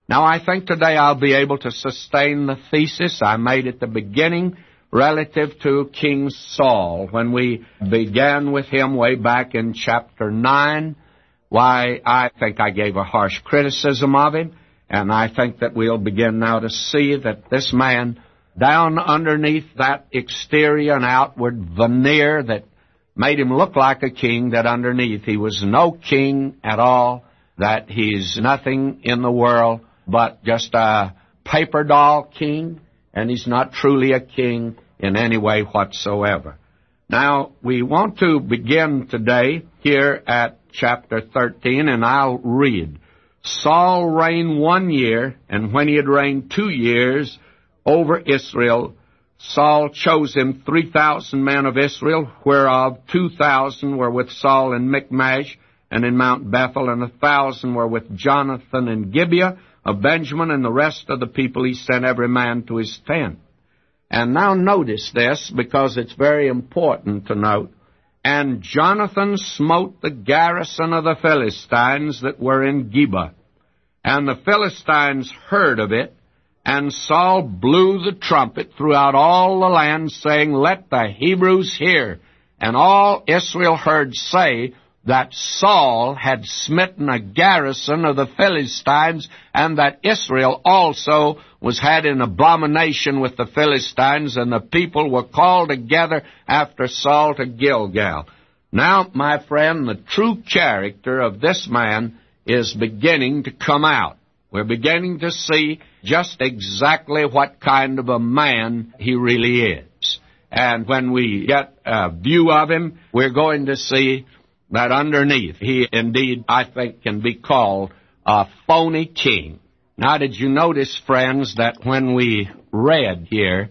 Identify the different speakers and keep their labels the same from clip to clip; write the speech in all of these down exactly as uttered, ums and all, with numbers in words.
Speaker 1: Now, I think today I'll be able to sustain the thesis I made at the beginning relative to King Saul. When we began with him way back in chapter nine, why, I think I gave a harsh criticism of him, and I think that we'll begin now to see that this man, down underneath that exterior and outward veneer that made him look like a king, that underneath he was no king at all, that he's nothing in the world but just a paper doll king, and he's not truly a king in any way whatsoever. Now, we want to begin today here at chapter thirteen, and I'll read. Saul reigned one year, and when he had reigned two years over Israel, Saul chose him three thousand men of Israel, whereof two thousand were with Saul in Michmash and in Mount Bethel, and a thousand were with Jonathan in Gibeah of Benjamin, and the rest of the people he sent every man to his tent. And now notice this, because it's very important to note. And Jonathan smote the garrison of the Philistines that were in Geba. And the Philistines heard of it, and Saul blew the trumpet throughout all the land, saying, Let the Hebrews hear. And all Israel heard say that Saul had smitten a garrison of the Philistines, and that Israel also was had in abomination with the Philistines, and the people were called together after Saul to Gilgal. Now, my friend, the true character of this man is beginning to come out. We're beginning to see just exactly what kind of a man he really is. And when we get a view of him, we're going to see that underneath he indeed, I think, can be called a phony king. Now, did you notice, friends, that when we read here,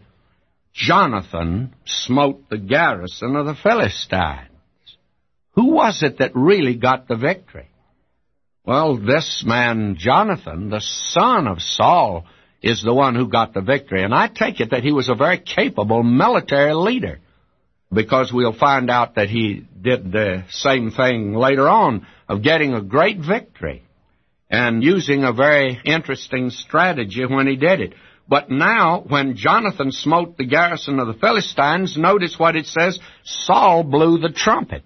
Speaker 1: Jonathan smote the garrison of the Philistines? Who was it that really got the victory? Well, this man, Jonathan, the son of Saul, is the one who got the victory. And I take it that he was a very capable military leader, because we'll find out that he did the same thing later on of getting a great victory and using a very interesting strategy when he did it. But now, when Jonathan smote the garrison of the Philistines, notice what it says, Saul blew the trumpet.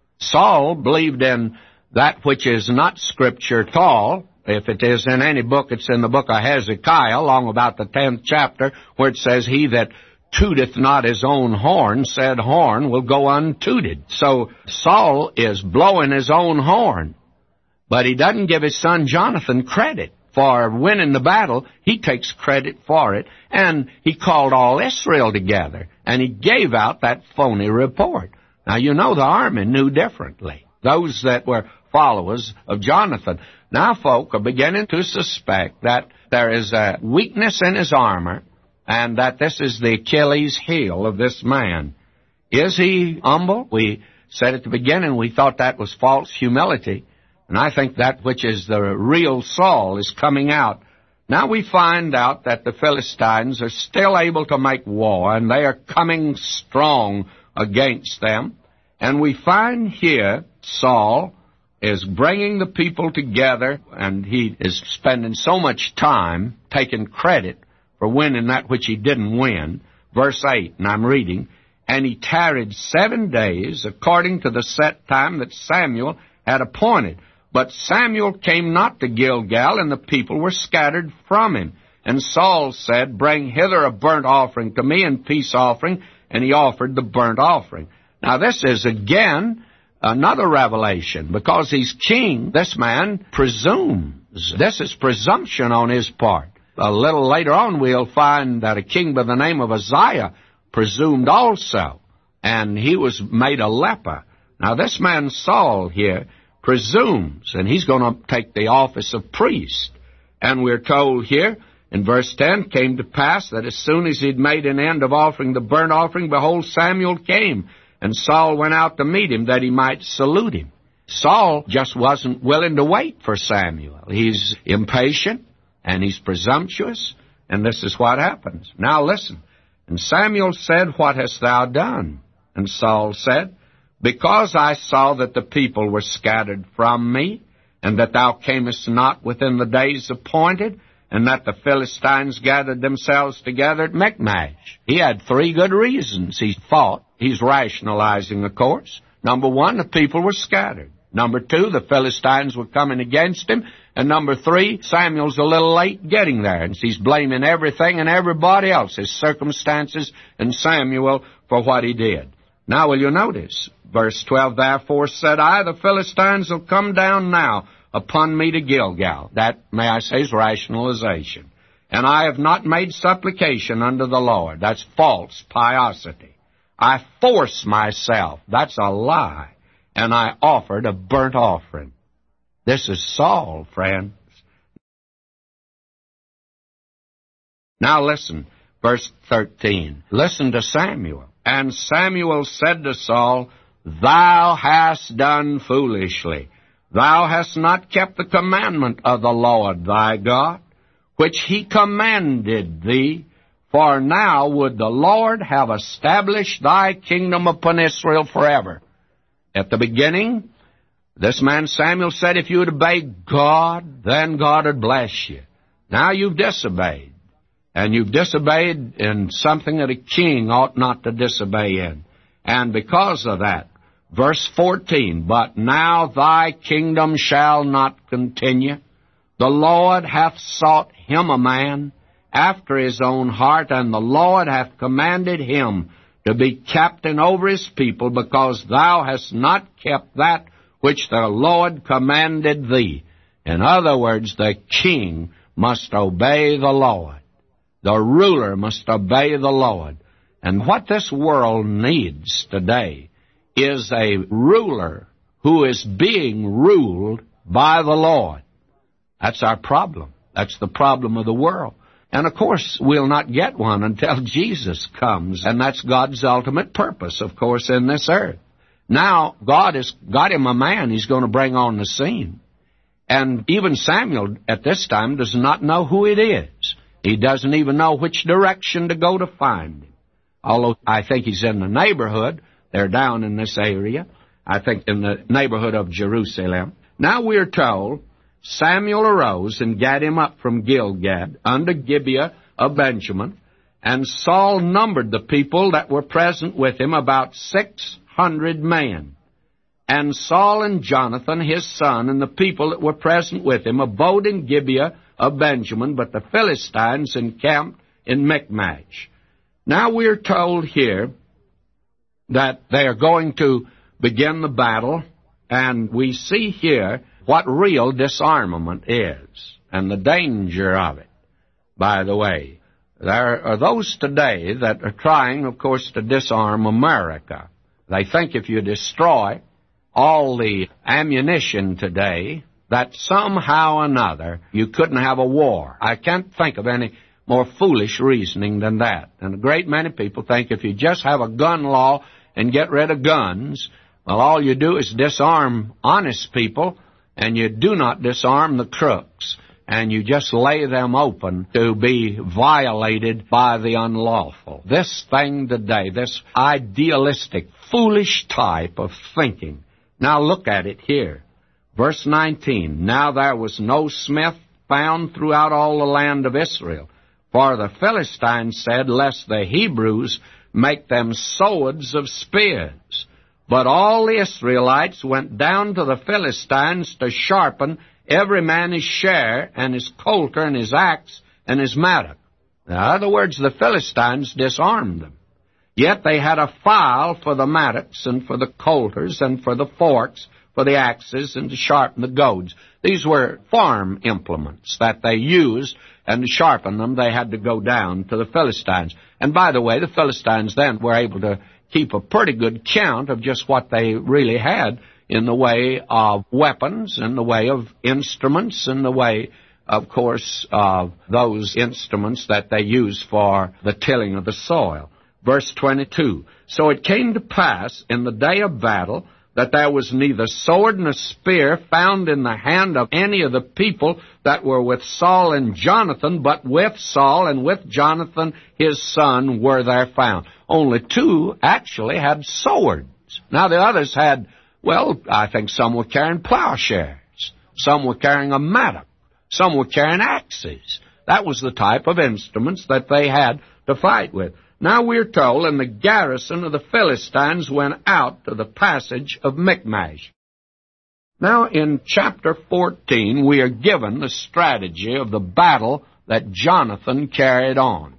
Speaker 1: Saul believed in that which is not Scripture at all. If it is in any book, it's in the book of Hezekiah, along about the tenth chapter, where it says, He that tooteth not his own horn, said horn will go untooted. So Saul is blowing his own horn, but he doesn't give his son Jonathan credit for winning the battle. He takes credit for it, and he called all Israel together, and he gave out that phony report. Now, you know the army knew differently, those that were followers of Jonathan. Now, folk are beginning to suspect that there is a weakness in his armor, and that this is the Achilles heel of this man. Is he humble? We said at the beginning we thought that was false humility, and I think that which is the real Saul is coming out. Now we find out that the Philistines are still able to make war, and they are coming strong against them. And we find here Saul is bringing the people together, and he is spending so much time taking credit for winning that which he didn't win. Verse eight, and I'm reading, And he tarried seven days, according to the set time that Samuel had appointed. But Samuel came not to Gilgal, and the people were scattered from him. And Saul said, Bring hither a burnt offering to me, and peace offering. And he offered the burnt offering. Now this is again another revelation. Because he's king, this man presumes. This is presumption on his part. A little later on we'll find that a king by the name of Uzziah presumed also, and he was made a leper. Now this man Saul here presumes, and he's going to take the office of priest. And we're told here in verse ten, Came to pass that as soon as he'd made an end of offering the burnt offering, behold, Samuel came, and Saul went out to meet him that he might salute him. Saul just wasn't willing to wait for Samuel. He's impatient, and he's presumptuous, and this is what happens. Now listen. And Samuel said, What hast thou done? And Saul said, Because I saw that the people were scattered from me, and that thou camest not within the days appointed, and that the Philistines gathered themselves together at Michmash. He had three good reasons he thought. He's rationalizing, of course. Number one, the people were scattered. Number two, the Philistines were coming against him. And number three, Samuel's a little late getting there, and he's blaming everything and everybody else, his circumstances and Samuel, for what he did. Now, will you notice? Verse twelve, therefore said I, the Philistines will come down now upon me to Gilgal. That, may I say, is rationalization. And I have not made supplication unto the Lord. That's false piosity. I force myself. That's a lie. And I offered a burnt offering. This is Saul, friends. Now listen, verse thirteen. Listen to Samuel. And Samuel said to Saul, Thou hast done foolishly. Thou hast not kept the commandment of the Lord thy God, which he commanded thee. For now would the Lord have established thy kingdom upon Israel forever. At the beginning, this man Samuel said, if you would obey God, then God would bless you. Now you've disobeyed. And you've disobeyed in something that a king ought not to disobey in. And because of that, verse fourteen, But now thy kingdom shall not continue. The Lord hath sought him a man after his own heart, and the Lord hath commanded him to be captain over his people, because thou hast not kept that which the Lord commanded thee. In other words, the king must obey the Lord. The ruler must obey the Lord. And what this world needs today is a ruler who is being ruled by the Lord. That's our problem. That's the problem of the world. And, of course, we'll not get one until Jesus comes, and that's God's ultimate purpose, of course, in this earth. Now, God has got him a man he's going to bring on the scene. And even Samuel, at this time, does not know who it is. He doesn't even know which direction to go to find him. Although I think he's in the neighborhood. They're down in this area. I think in the neighborhood of Jerusalem. Now we're told, Samuel arose and gat him up from Gilgad unto Gibeah of Benjamin, and Saul numbered the people that were present with him, about six hundred men. And Saul and Jonathan his son and the people that were present with him abode in Gibeah of Benjamin, but the Philistines encamped in Michmash. Now we're told here that they are going to begin the battle, and we see here what real disarmament is, and the danger of it. By the way, there are those today that are trying, of course, to disarm America. They think if you destroy all the ammunition today, that somehow or another you couldn't have a war. I can't think of any more foolish reasoning than that. And a great many people think if you just have a gun law and get rid of guns, well, all you do is disarm honest people, and you do not disarm the crooks, and you just lay them open to be violated by the unlawful. This thing today, this idealistic, foolish type of thinking. Now look at it here. Verse nineteen, Now there was no smith found throughout all the land of Israel, for the Philistines said, Lest the Hebrews make them swords of spears. But all the Israelites went down to the Philistines to sharpen every man his share, and his coulter, and his axe, and his mattock. In other words, the Philistines disarmed them. Yet they had a file for the mattocks, and for the coulters, and for the forks, for the axes, and to sharpen the goads. These were farm implements that they used, and to sharpen them they had to go down to the Philistines. And by the way, the Philistines then were able to keep a pretty good count of just what they really had in the way of weapons, in the way of instruments, in the way, of course, of those instruments that they used for the tilling of the soil. Verse twenty-two, So it came to pass in the day of battle that there was neither sword nor spear found in the hand of any of the people that were with Saul and Jonathan, but with Saul and with Jonathan his son were there found. Only two actually had swords. Now the others had, well, I think some were carrying plowshares. Some were carrying a mattock. Some were carrying axes. That was the type of instruments that they had to fight with. Now we're told, and the garrison of the Philistines went out to the passage of Michmash. Now in chapter fourteen, we are given the strategy of the battle that Jonathan carried on.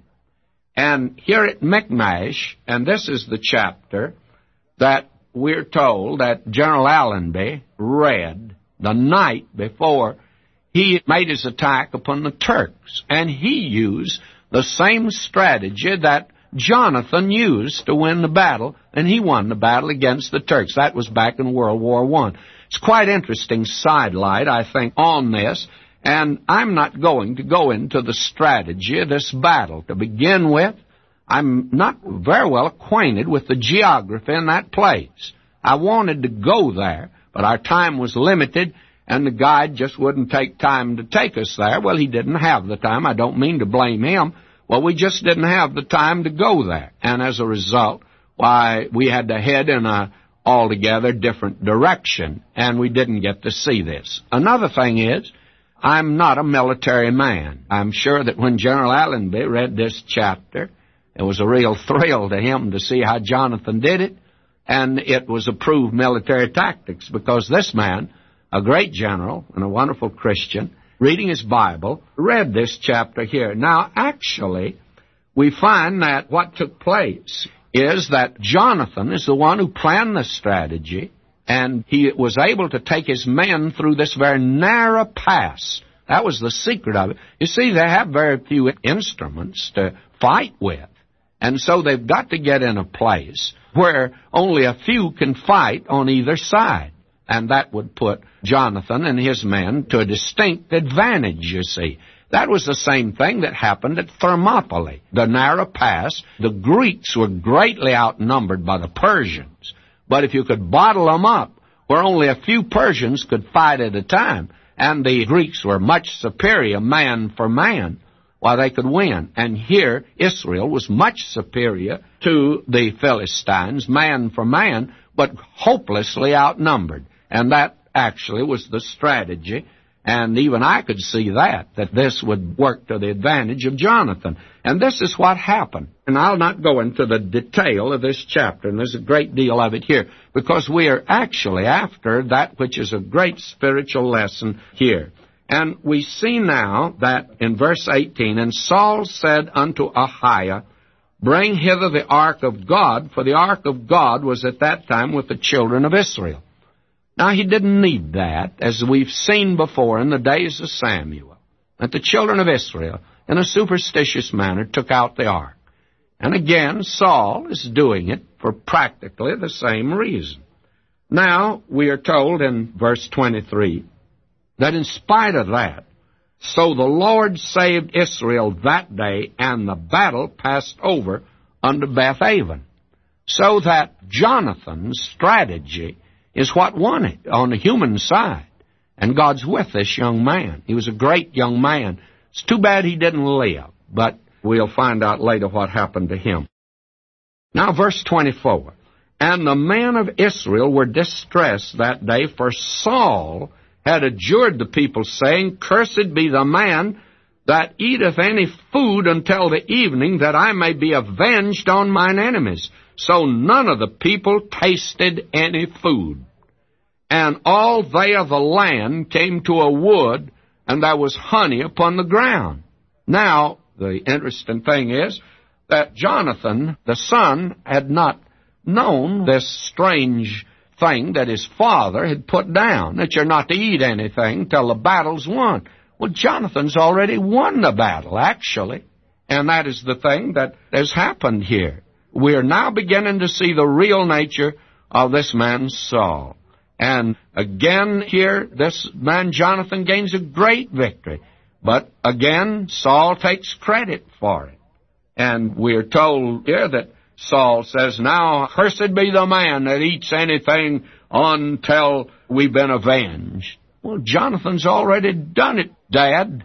Speaker 1: And here at Michmash, and this is the chapter that we're told that General Allenby read the night before he made his attack upon the Turks. And he used the same strategy that Jonathan used to win the battle, and he won the battle against the Turks. That was back in World War One. It's quite interesting sidelight, I think, on this, and I'm not going to go into the strategy of this battle. To begin with, I'm not very well acquainted with the geography in that place. I wanted to go there, but our time was limited, and the guide just wouldn't take time to take us there. Well, he didn't have the time. I don't mean to blame him. Well, we just didn't have the time to go there, and as a result, why, we had to head in a altogether different direction, and we didn't get to see this. Another thing is, I'm not a military man. I'm sure that when General Allenby read this chapter, it was a real thrill to him to see how Jonathan did it, and it was approved military tactics, because this man, a great general and a wonderful Christian, reading his Bible, read this chapter here. Now, actually, we find that what took place is that Jonathan is the one who planned this strategy, and he was able to take his men through this very narrow pass. That was the secret of it. You see, they have very few instruments to fight with, and so they've got to get in a place where only a few can fight on either side. And that would put Jonathan and his men to a distinct advantage, you see. That was the same thing that happened at Thermopylae, the narrow pass. The Greeks were greatly outnumbered by the Persians. But if you could bottle them up, where only a few Persians could fight at a time, and the Greeks were much superior man for man, why, they could win. And here, Israel was much superior to the Philistines, man for man, but hopelessly outnumbered. And that actually was the strategy, and even I could see that, that this would work to the advantage of Jonathan. And this is what happened. And I'll not go into the detail of this chapter, and there's a great deal of it here, because we are actually after that which is a great spiritual lesson here. And we see now that in verse eighteen, and Saul said unto Ahiah, bring hither the ark of God, for the ark of God was at that time with the children of Israel. Now, he didn't need that, as we've seen before in the days of Samuel, that the children of Israel, in a superstitious manner, took out the ark. And again, Saul is doing it for practically the same reason. Now, we are told in verse twenty-three, that in spite of that, so the Lord saved Israel that day, and the battle passed over unto Beth-aven. So that Jonathan's strategy is what won it on the human side. And God's with this young man. He was a great young man. It's too bad he didn't live, but we'll find out later what happened to him. Now, verse twenty-four. And the men of Israel were distressed that day, for Saul had adjured the people, saying, cursed be the man that eateth any food until the evening, that I may be avenged on mine enemies. So none of the people tasted any food. And all they of the land came to a wood, and there was honey upon the ground. Now, the interesting thing is that Jonathan, the son, had not known this strange thing that his father had put down, that you're not to eat anything till the battle's won. Well, Jonathan's already won the battle, actually. And that is the thing that has happened here. We are now beginning to see the real nature of this man Saul. And again here, this man Jonathan gains a great victory. But again, Saul takes credit for it. And we are told here that Saul says, now, cursed be the man that eats anything until we've been avenged. Well, Jonathan's already done it, Dad.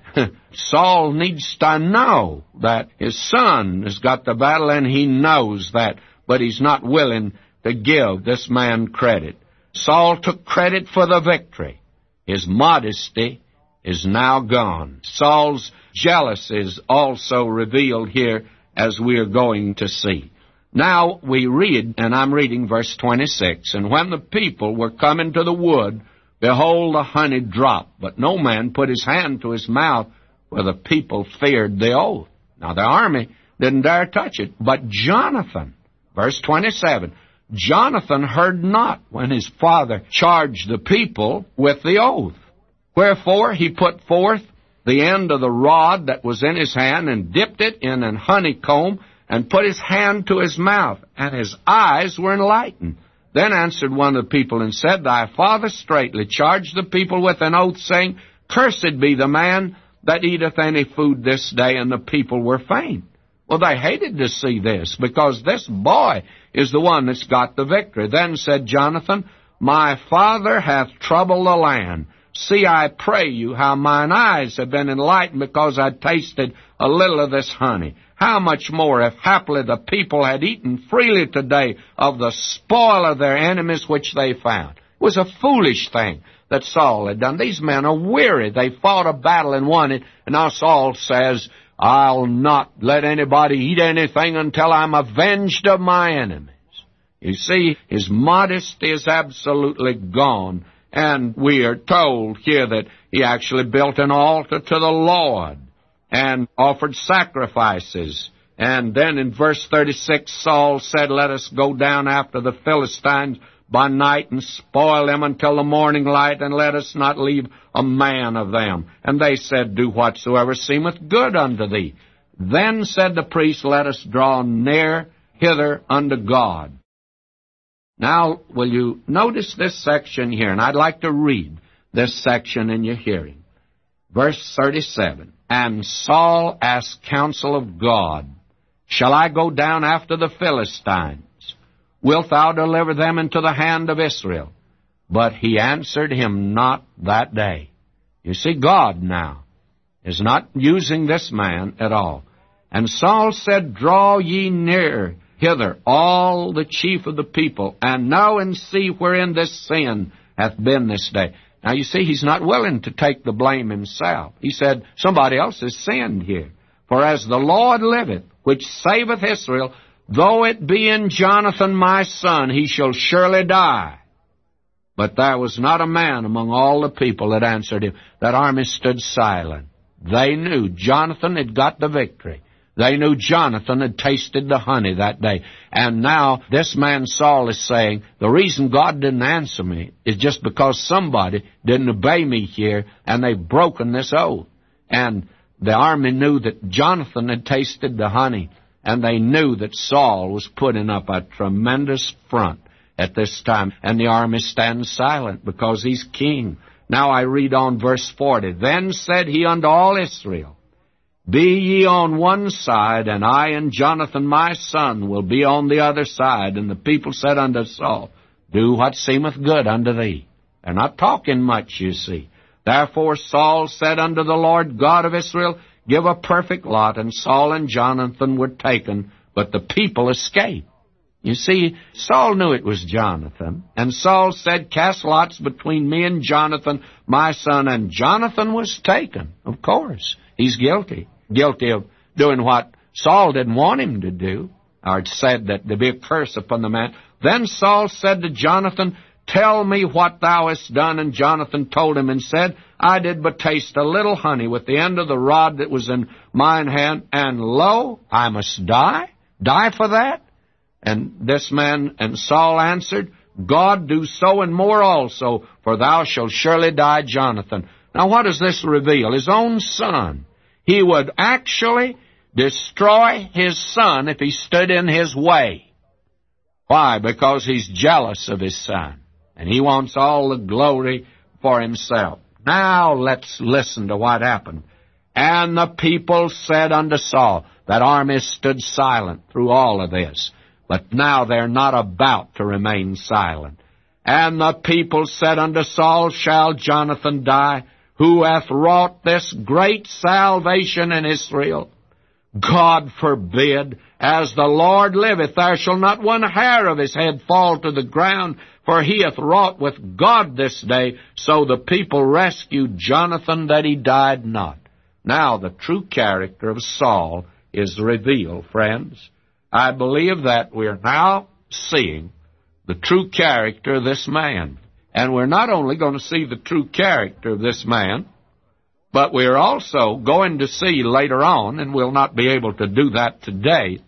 Speaker 1: Saul needs to know that his son has got the battle, and he knows that, but he's not willing to give this man credit. Saul took credit for the victory. His modesty is now gone. Saul's jealousy is also revealed here, as we are going to see. Now we read, and I'm reading verse twenty-six, "And when the people were come into the wood, behold, the honey dropped, but no man put his hand to his mouth, for the people feared the oath." Now the army didn't dare touch it, but Jonathan, verse twenty-seven, "Jonathan heard not when his father charged the people with the oath. Wherefore he put forth the end of the rod that was in his hand, and dipped it in an honeycomb, and put his hand to his mouth, and his eyes were enlightened. Then answered one of the people, and said, Thy father straitly charged the people with an oath, saying, Cursed be the man that eateth any food this day. And the people were faint." Well, they hated to see this, because this boy is the one that's got the victory. Then said Jonathan, "My father hath troubled the land. See, I pray you, how mine eyes have been enlightened, because I tasted a little of this honey. How much more, if haply the people had eaten freely today of the spoil of their enemies which they found." It was a foolish thing that Saul had done. These men are weary. They fought a battle and won it, and now Saul says, "I'll not let anybody eat anything until I'm avenged of my enemies." You see, his modesty is absolutely gone. And we are told here that he actually built an altar to the Lord and offered sacrifices. And then in verse thirty-six, Saul said, "Let us go down after the Philistines by night and spoil them until the morning light, and let us not leave a man of them." And they said, "Do whatsoever seemeth good unto thee." Then said the priest, "Let us draw near hither unto God." Now, will you notice this section here? And I'd like to read this section in your hearing. Verse thirty-seven, "And Saul asked counsel of God, Shall I go down after the Philistines? Wilt thou deliver them into the hand of Israel? But he answered him not that day." You see, God now is not using this man at all. "And Saul said, Draw ye near hither all the chief of the people, and know and see wherein this sin hath been this day." Now you see, he's not willing to take the blame himself. He said, somebody else has sinned here. "For as the Lord liveth, which saveth Israel, though it be in Jonathan my son, he shall surely die." But there was not a man among all the people that answered him. That army stood silent. They knew Jonathan had got the victory. They knew Jonathan had tasted the honey that day. And now this man Saul is saying, the reason God didn't answer me is just because somebody didn't obey me here, and they've broken this oath. And the army knew that Jonathan had tasted the honey, and they knew that Saul was putting up a tremendous front at this time. And the army stands silent because he's king. Now I read on verse forty. "Then said he unto all Israel, Be ye on one side, and I and Jonathan my son will be on the other side. And the people said unto Saul, Do what seemeth good unto thee." They're not talking much, you see. "Therefore Saul said unto the Lord God of Israel, Give a perfect lot. And Saul and Jonathan were taken, but the people escaped." You see, Saul knew it was Jonathan. And Saul said, "Cast lots between me and Jonathan my son." And Jonathan was taken. Of course, he's guilty. Guilty of doing what Saul didn't want him to do, or it said that there be a curse upon the man. Then Saul said to Jonathan, "Tell me what thou hast done." And Jonathan told him and said, "I did but taste a little honey with the end of the rod that was in mine hand, and lo, I must die? Die for that?" And this man and Saul answered, "God do so and more also, for thou shalt surely die, Jonathan." Now what does this reveal? His own son. He would actually destroy his son if he stood in his way. Why? Because he's jealous of his son, and he wants all the glory for himself. Now let's listen to what happened. "And the people said unto Saul," that army stood silent through all of this, but now they're not about to remain silent. "And the people said unto Saul, Shall Jonathan die, who hath wrought this great salvation in Israel? God forbid. As the Lord liveth, there shall not one hair of his head fall to the ground, for he hath wrought with God this day." So the people rescued Jonathan, that he died not. Now the true character of Saul is revealed, friends. I believe that we're now seeing the true character of this man. And we're not only going to see the true character of this man, but we're also going to see later on, and we'll not be able to do that today,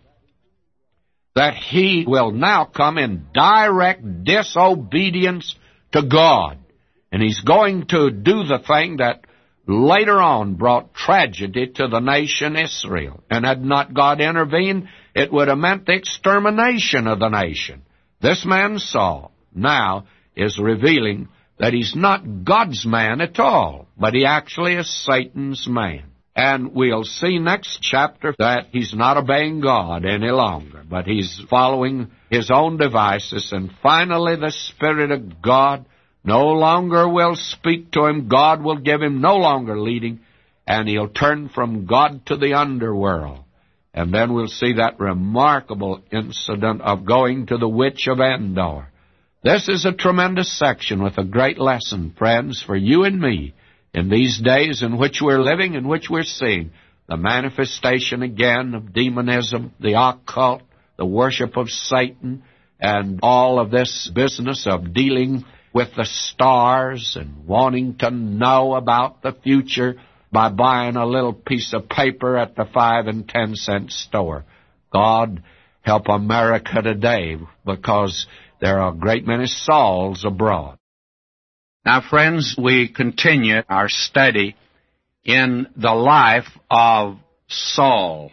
Speaker 1: that he will now come in direct disobedience to God. And he's going to do the thing that later on brought tragedy to the nation Israel. And had not God intervened, it would have meant the extermination of the nation. This man Saul now is revealing that he's not God's man at all, but he actually is Satan's man. And we'll see next chapter that he's not obeying God any longer, but he's following his own devices. And finally, the Spirit of God no longer will speak to him. God will give him no longer leading, and he'll turn from God to the underworld. And then we'll see that remarkable incident of going to the witch of Endor. This is a tremendous section with a great lesson, friends, for you and me in these days in which we're living, in which we're seeing the manifestation again of demonism, the occult, the worship of Satan, and all of this business of dealing with the stars and wanting to know about the future by buying a little piece of paper at the five and ten cent store. God help America today, because there are a great many Sauls abroad. Now, friends, we continue our study in the life of Saul.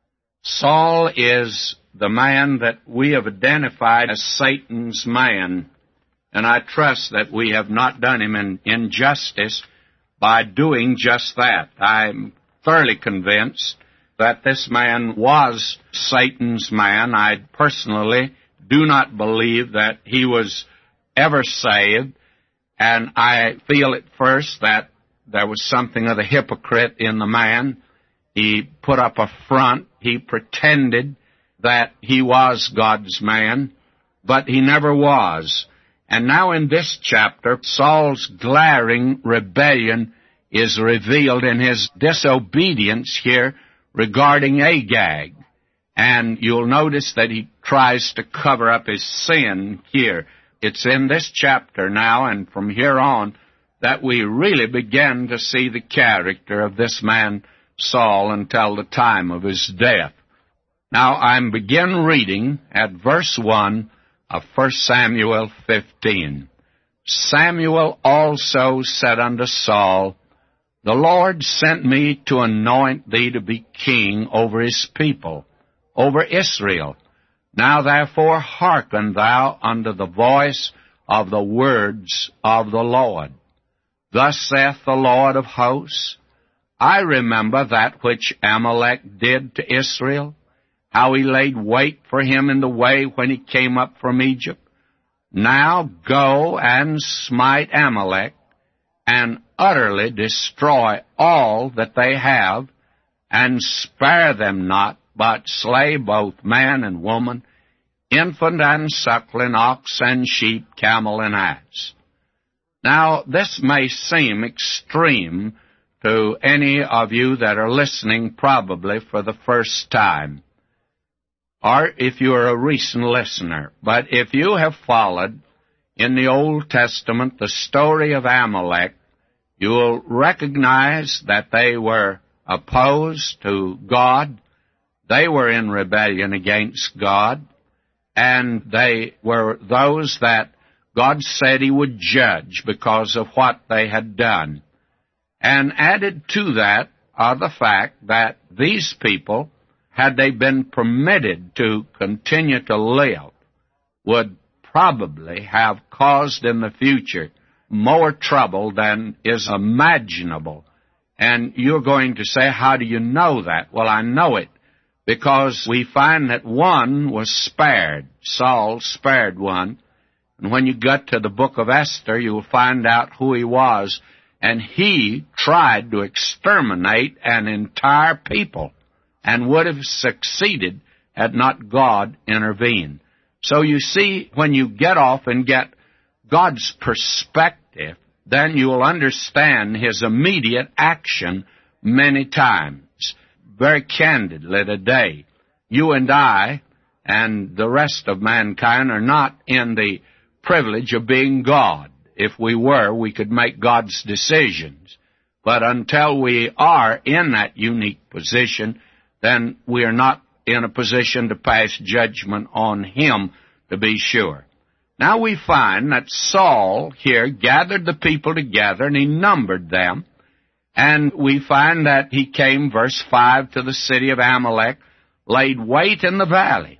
Speaker 1: Saul is the man that we have identified as Satan's man, and I trust that we have not done him an injustice by doing just that. I'm thoroughly convinced that this man was Satan's man. I personally do not believe that he was ever saved, and I feel at first that there was something of the hypocrite in the man. He put up a front. He pretended that he was God's man, but he never was. And now in this chapter, Saul's glaring rebellion is revealed in his disobedience here regarding Agag. And you'll notice that he tries to cover up his sin here. It's in this chapter now, and from here on, that we really begin to see the character of this man Saul until the time of his death. Now, I'm begin reading at verse one of First Samuel fifteen. Samuel also said unto Saul, The Lord sent me to anoint thee to be king over his people, over Israel. Now therefore hearken thou unto the voice of the words of the Lord. Thus saith the Lord of hosts, I remember that which Amalek did to Israel, how he laid wait for him in the way when he came up from Egypt. Now go and smite Amalek, and utterly destroy all that they have, and spare them not, but slay both man and woman, infant and suckling, ox and sheep, camel and ass. Now, this may seem extreme to any of you that are listening probably for the first time, or if you are a recent listener. But if you have followed in the Old Testament the story of Amalek, you will recognize that they were opposed to God. They were in rebellion against God, and they were those that God said he would judge because of what they had done. And added to that are the fact that these people, had they been permitted to continue to live, would probably have caused in the future more trouble than is imaginable. And you're going to say, how do you know that? Well, I know it because we find that one was spared. Saul spared one. And when you get to the book of Esther, you will find out who he was. And he tried to exterminate an entire people and would have succeeded had not God intervened. So you see, when you get off and get God's perspective, then you will understand his immediate action many times. Very candidly today, you and I and the rest of mankind are not in the privilege of being God. If we were, we could make God's decisions. But until we are in that unique position, then we are not in a position to pass judgment on Him, to be sure. Now we find that Saul here gathered the people together, and he numbered them. And we find that he came, verse five, to the city of Amalek, laid wait in the valley.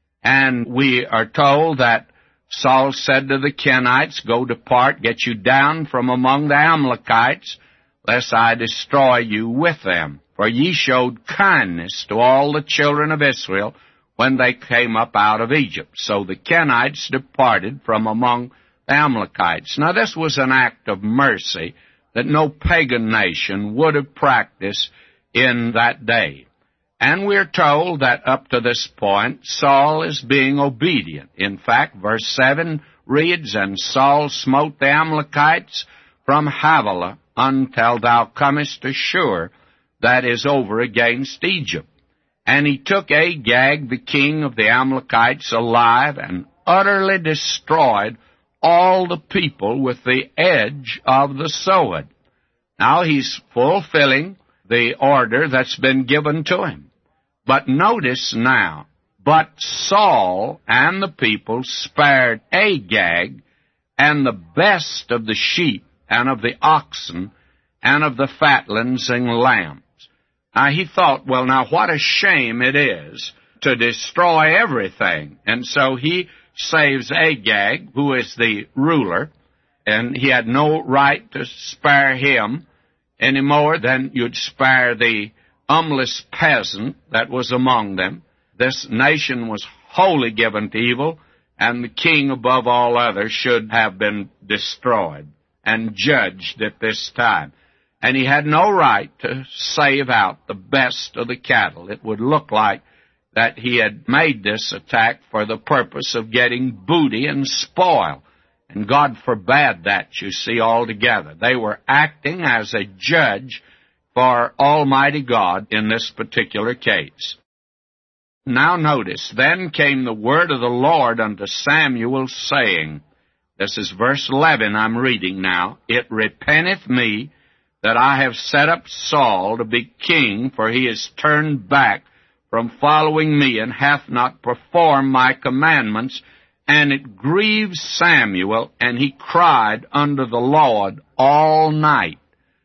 Speaker 1: And we are told that Saul said to the Kenites, Go depart, get you down from among the Amalekites, lest I destroy you with them. For ye showed kindness to all the children of Israel when they came up out of Egypt. So the Kenites departed from among the Amalekites. Now this was an act of mercy that no pagan nation would have practiced in that day. And we're told that up to this point, Saul is being obedient. In fact, verse seven reads, And Saul smote the Amalekites from Havilah until thou comest to Shur, that is over against Egypt. And he took Agag, the king of the Amalekites, alive, and utterly destroyed all the people with the edge of the sword. Now he's fulfilling the order that's been given to him. But notice now, but Saul and the people spared Agag and the best of the sheep and of the oxen and of the fatlings and lambs. Now he thought, well, now what a shame it is to destroy everything. And so he saves Agag, who is the ruler, and he had no right to spare him any more than you'd spare the humblest peasant that was among them. This nation was wholly given to evil, and the king above all others should have been destroyed and judged at this time. And he had no right to save out the best of the cattle. It would look like that he had made this attack for the purpose of getting booty and spoil. And God forbade that, you see, altogether. They were acting as a judge for Almighty God in this particular case. Now notice, then came the word of the Lord unto Samuel, saying, this is verse eleven I'm reading now, It repenteth me that I have set up Saul to be king, for he is turned back from following me, and hath not performed my commandments. And it grieved Samuel, and he cried unto the Lord all night.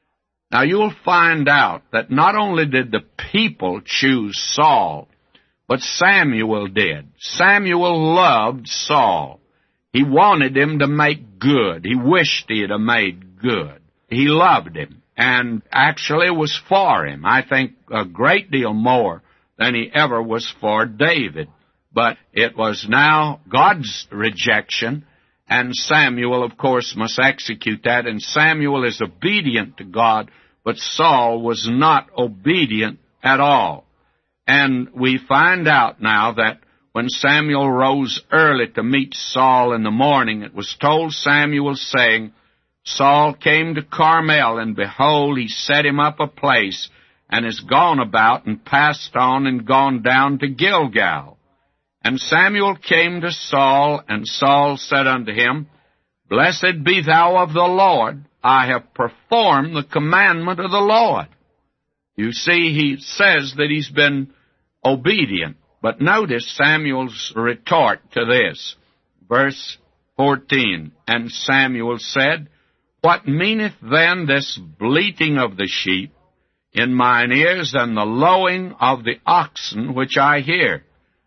Speaker 1: Now you'll find out that not only did the people choose Saul, but Samuel did. Samuel loved Saul. He wanted him to make good. He wished he had made good. He loved him, and actually was for him, I think, a great deal more than he ever was for David. But it was now God's rejection, and Samuel, of course, must execute that, and Samuel is obedient to God, but Saul was not obedient at all. And we find out now that when Samuel rose early to meet Saul in the morning, it was told Samuel, saying, Saul came to Carmel, and behold, he set him up a place, and is gone about, and passed on, and gone down to Gilgal. And Samuel came to Saul, and Saul said unto him, Blessed be thou of the Lord, I have performed the commandment of the Lord. You see, he says that he's been obedient. But notice Samuel's retort to this. Verse fourteen, And Samuel said, What meaneth then this bleating of the sheep in mine ears, and the lowing of the oxen which I hear?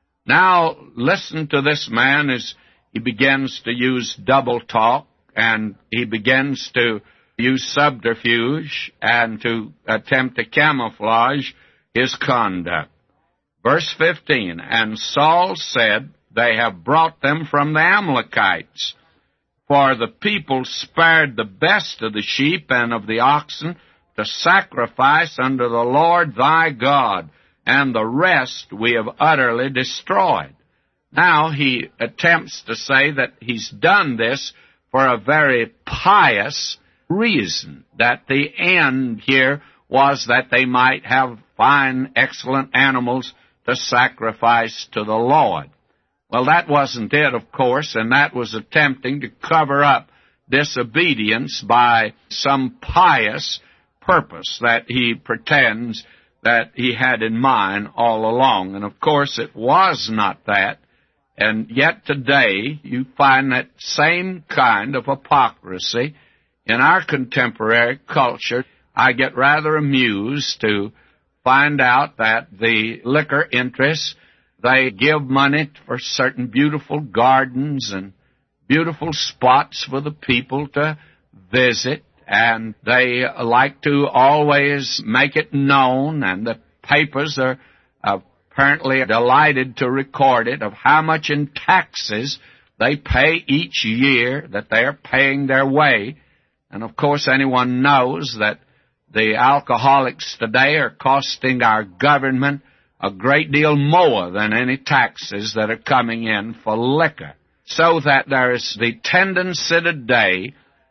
Speaker 1: Now, listen to this man as he begins to use double talk, and he begins to use subterfuge and to attempt to camouflage his conduct. Verse fifteen, And Saul said, They have brought them from the Amalekites, for the people spared the best of the sheep and of the oxen to sacrifice unto the Lord thy God, and the rest we have utterly destroyed. Now he attempts to say that he's done this for a very pious reason, that the end here was that they might have fine, excellent animals to sacrifice to the Lord. Well, that wasn't it, of course, and that was attempting to cover up disobedience by some pious purpose that he pretends that he had in mind all along. And of course, it was not that. And yet today, you find that same kind of hypocrisy in our contemporary culture. I get rather amused to find out that the liquor interests, they give money for certain beautiful gardens and beautiful spots for the people to visit, and they like to always make it known, and the papers are apparently delighted to record it, of how much in taxes they pay each year, that they are paying their way. And of course anyone knows that the alcoholics today are costing our government a great deal more than any taxes that are coming in for liquor. So that there is the tendency today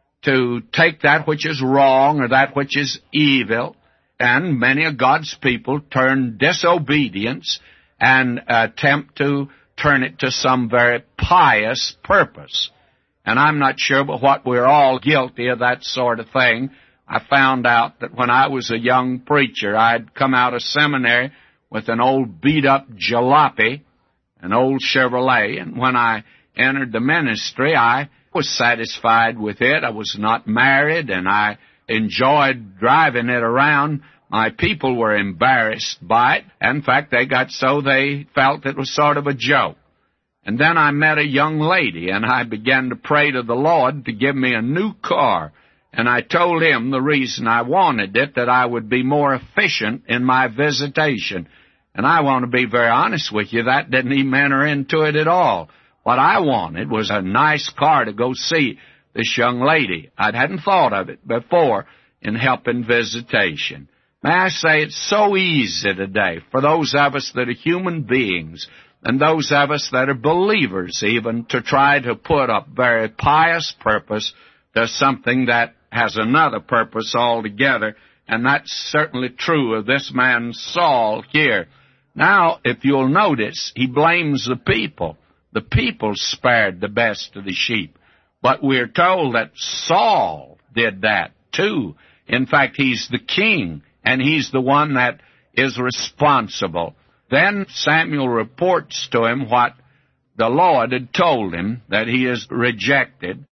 Speaker 1: to take that which is wrong or that which is evil, and many of God's people turn disobedience and attempt to turn it to some very pious purpose. And I'm not sure but what we're all guilty of that sort of thing. I found out that when I was a young preacher, I'd come out of seminary with an old beat-up jalopy, an old Chevrolet, and when I entered the ministry, I was satisfied with it. I was not married, and I enjoyed driving it around. My people were embarrassed by it. In fact, they got so they felt it was sort of a joke. And then I met a young lady, and I began to pray to the Lord to give me a new car. And I told him the reason I wanted it, that I would be more efficient in my visitation. And I want to be very honest with you, that didn't even enter into it at all. What I wanted was a nice car to go see this young lady. I hadn't thought of it before in helping visitation. May I say, it's so easy today for those of us that are human beings and those of us that are believers even to try to put a very pious purpose to something that has another purpose altogether, and that's certainly true of this man Saul here. Now, if you'll notice, he blames the people. The people spared the best of the sheep. But we're told that Saul did that too. In fact, he's the king, and he's the one that is responsible. Then Samuel reports to him what the Lord had told him, that he is rejected.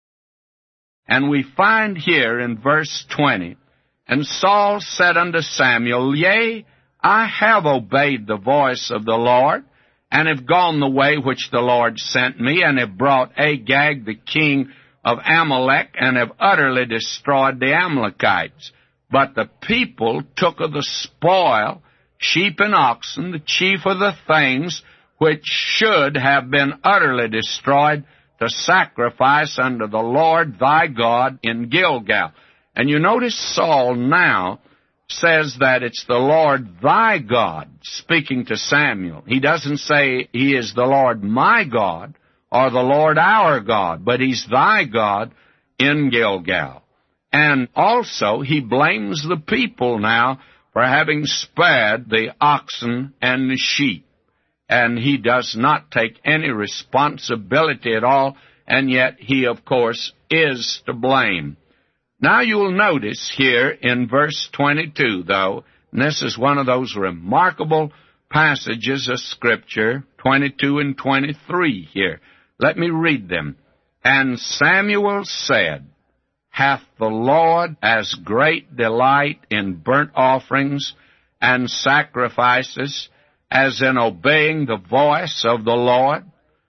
Speaker 1: And we find here in verse twenty, "And Saul said unto Samuel, Yea, I have obeyed the voice of the Lord, and have gone the way which the Lord sent me, and have brought Agag the king of Amalek, and have utterly destroyed the Amalekites. But the people took of the spoil, sheep and oxen, the chief of the things which should have been utterly destroyed, to sacrifice unto the Lord thy God in Gilgal." And you notice Saul now says that it's the Lord thy God speaking to Samuel. He doesn't say he is the Lord my God or the Lord our God, but he's thy God in Gilgal. And also he blames the people now for having spared the oxen and the sheep. And he does not take any responsibility at all, and yet he, of course, is to blame. Now you'll notice here in verse twenty-two, though, and this is one of those remarkable passages of Scripture, twenty-two and twenty-three here. Let me read them. "And Samuel said, Hath the Lord as great delight in burnt offerings and sacrifices as in obeying the voice of the Lord?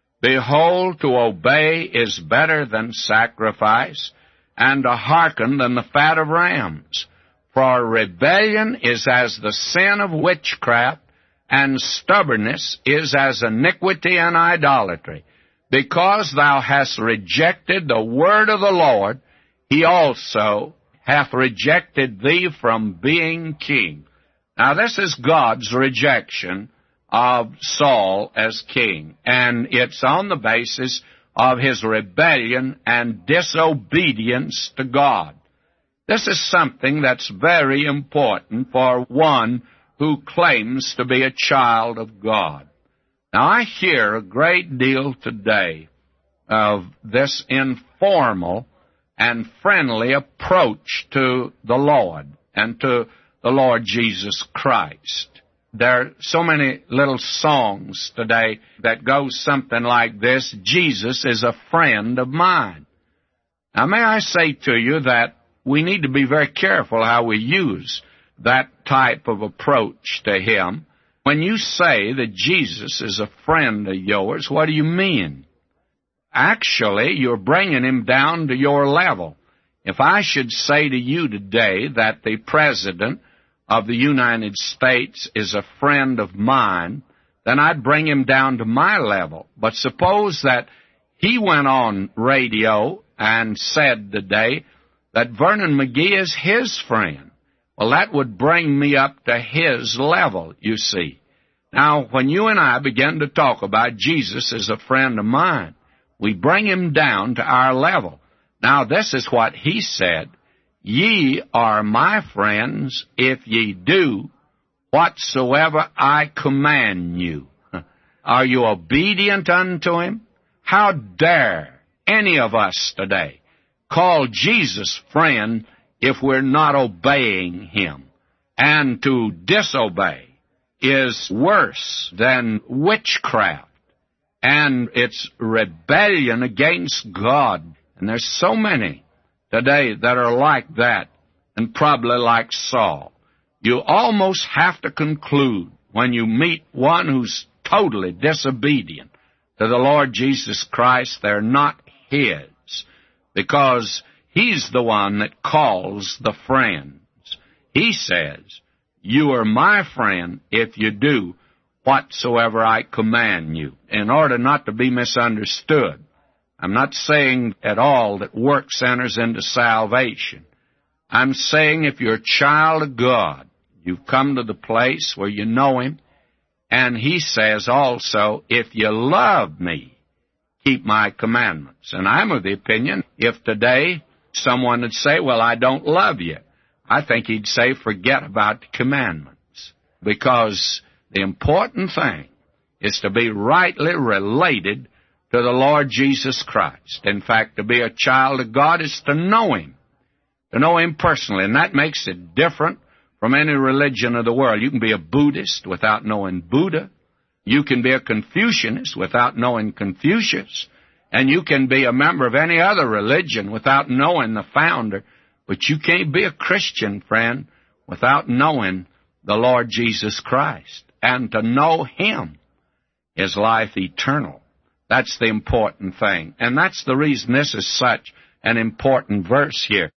Speaker 1: Behold, to obey is better than sacrifice, and to hearken than the fat of rams. For rebellion is as the sin of witchcraft, and stubbornness is as iniquity and idolatry. Because thou hast rejected the word of the Lord, he also hath rejected thee from being king." Now this is God's rejection of Saul as king, and it's on the basis of his rebellion and disobedience to God. This is something that's very important for one who claims to be a child of God. Now, I hear a great deal today of this informal and friendly approach to the Lord and to the Lord Jesus Christ. There are so many little songs today that go something like this: Jesus is a friend of mine. Now, may I say to you that we need to be very careful how we use that type of approach to Him. When you say that Jesus is a friend of yours, what do you mean? Actually, you're bringing Him down to your level. If I should say to you today that the President of the United States is a friend of mine, then I'd bring him down to my level. But suppose that he went on radio and said today that Vernon McGee is his friend. Well, that would bring me up to his level, you see. Now, when you and I begin to talk about Jesus as a friend of mine, we bring him down to our level. Now, this is what he said: "Ye are my friends if ye do whatsoever I command you." Are you obedient unto him? How dare any of us today call Jesus friend if we're not obeying him? And to disobey is worse than witchcraft, and it's rebellion against God. And there's so many today that are like that, and probably like Saul. You almost have to conclude when you meet one who's totally disobedient to the Lord Jesus Christ, they're not his, because he's the one that calls the friends. He says, "You are my friend if you do whatsoever I command you." In order not to be misunderstood, I'm not saying at all that works enters into salvation. I'm saying if you're a child of God, you've come to the place where you know him, and he says also, "If you love me, keep my commandments." And I'm of the opinion, if today someone would say, "Well, I don't love you," I think he'd say, "Forget about the commandments." Because the important thing is to be rightly related to the Lord Jesus Christ. In fact, to be a child of God is to know him, to know him personally, and that makes it different from any religion of the world. You can be a Buddhist without knowing Buddha. You can be a Confucianist without knowing Confucius. And you can be a member of any other religion without knowing the founder. But you can't be a Christian, friend, without knowing the Lord Jesus Christ. And to know him is life eternal. That's the important thing. And that's the reason this is such an important verse here.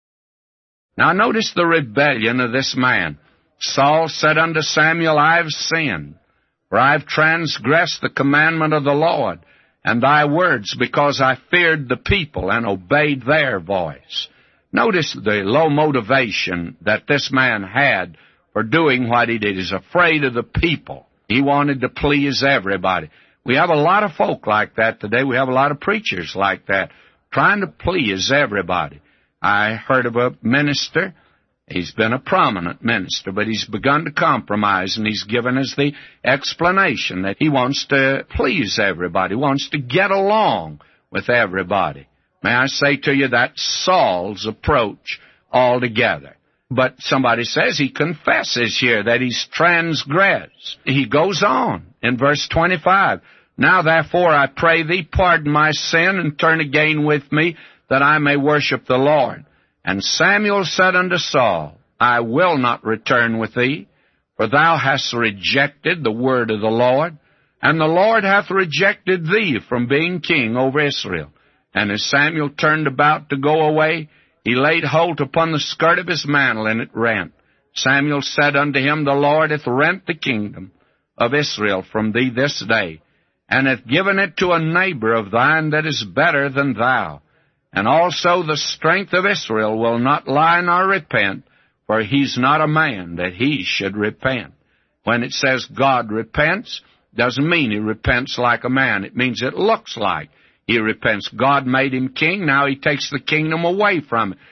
Speaker 1: Now notice the rebellion of this man. Saul said unto Samuel, "I have sinned, for I have transgressed the commandment of the Lord, and thy words, because I feared the people and obeyed their voice." Notice the low motivation that this man had for doing what he did. He's afraid of the people. He wanted to please everybody. We have a lot of folk like that today. We have a lot of preachers like that, trying to please everybody. I heard of a minister. He's been a prominent minister, but he's begun to compromise, and he's given us the explanation that he wants to please everybody, wants to get along with everybody. May I say to you, that's Saul's approach altogether. But somebody says he confesses here that he's transgressed. He goes on in verse twenty-five. "Now therefore I pray thee, pardon my sin, and turn again with me, that I may worship the Lord. And Samuel said unto Saul, I will not return with thee, for thou hast rejected the word of the Lord, and the Lord hath rejected thee from being king over Israel. And as Samuel turned about to go away, he laid hold upon the skirt of his mantle, and it rent. Samuel said unto him, The Lord hath rent the kingdom of Israel from thee this day, and hath given it to a neighbor of thine that is better than thou. And also the strength of Israel will not lie nor repent, for he's not a man that he should repent." When it says God repents, doesn't mean he repents like a man. It means it looks like he repents. God made him king. Now he takes the kingdom away from him.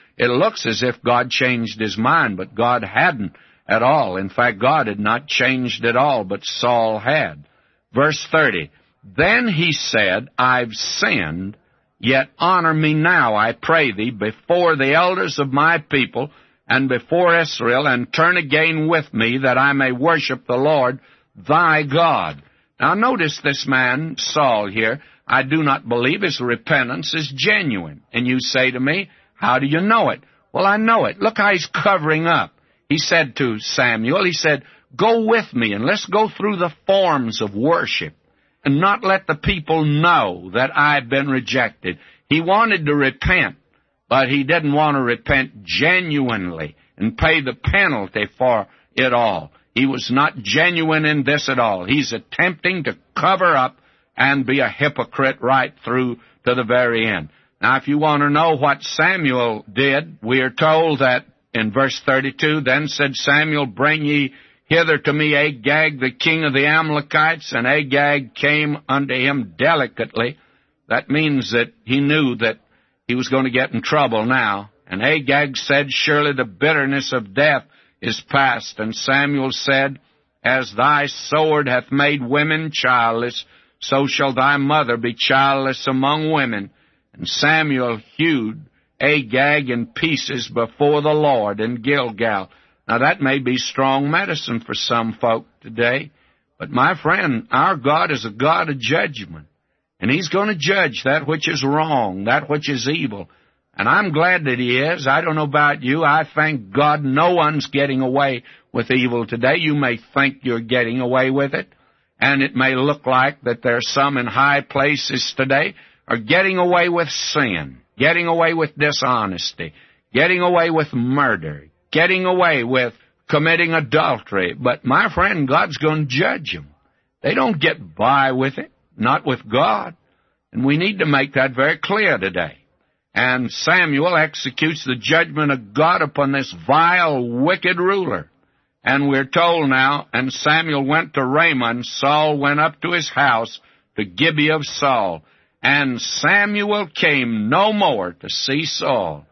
Speaker 1: it looks as if God changed his mind, but God hadn't at all. In fact, God had not changed at all, but Saul had. Verse thirty, then he said, I've sinned, yet honor me now, I pray thee, before the elders of my people and before Israel, and turn again with me, that I may worship the Lord thy God. Now notice this man, Saul here, I do not believe his repentance is genuine. And you say to me, how do you know it? Well, I know it. Look how he's covering up. He said to Samuel, he said, go with me and let's go through the forms of worship and not let the people know that I've been rejected. He wanted to repent, but he didn't want to repent genuinely and pay the penalty for it all. He was not genuine in this at all. He's attempting to cover up and be a hypocrite right through to the very end. Now, if you want to know what Samuel did, we are told that in verse thirty-two, then said Samuel, bring ye hither to me Agag, the king of the Amalekites, and Agag came unto him delicately. That means that he knew that he was going to get in trouble now. And Agag said, surely the bitterness of death is past. And Samuel said, as thy sword hath made women childless, so shall thy mother be childless among women. And Samuel hewed Agag in pieces before the Lord in Gilgal. Now, that may be strong medicine for some folk today, but my friend, our God is a God of judgment, and he's going to judge that which is wrong, that which is evil. And I'm glad that he is. I don't know about you. I thank God no one's getting away with evil today. You may think you're getting away with it, and it may look like that there's some in high places today are getting away with sin, getting away with dishonesty, getting away with murder, getting away with committing adultery. But, my friend, God's going to judge them. They don't get by with it, not with God. And we need to make that very clear today. And Samuel executes the judgment of God upon this vile, wicked ruler. And we're told now, and Samuel went to Ramah, and Saul went up to his house to Gibeah of Saul. And Samuel came no more to see Saul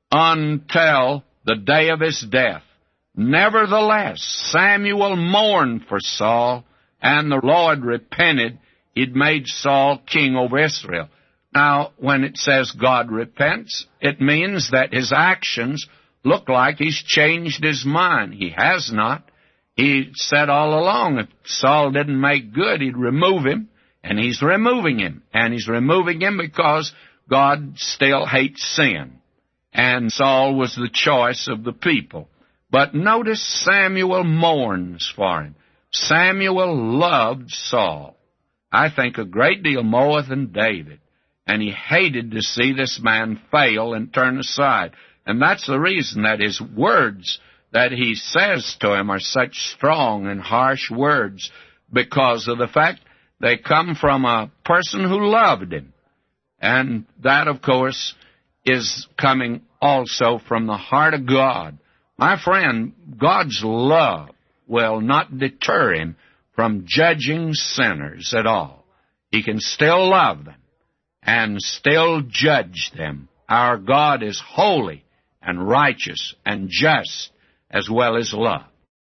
Speaker 1: until the day of his death. Nevertheless, Samuel mourned for Saul, and the Lord repented. He'd made Saul king over Israel. Now, when it says God repents, it means that his actions look like he's changed his mind. He has not. He said all along if Saul didn't make good, he'd remove him, and he's removing him. And he's removing him because God still hates sin. And Saul was the choice of the people. But notice Samuel mourns for him. Samuel loved Saul, I think, a great deal more than David. And he hated to see this man fail and turn aside. And that's the reason that his words that he says to him are such strong and harsh words, because of the fact they come from a person who loved him. And that, of course, is coming also from the heart of God. My friend, God's love will not deter him from judging sinners at all. He can still love them and still judge them. Our God is holy and righteous and just as well as love.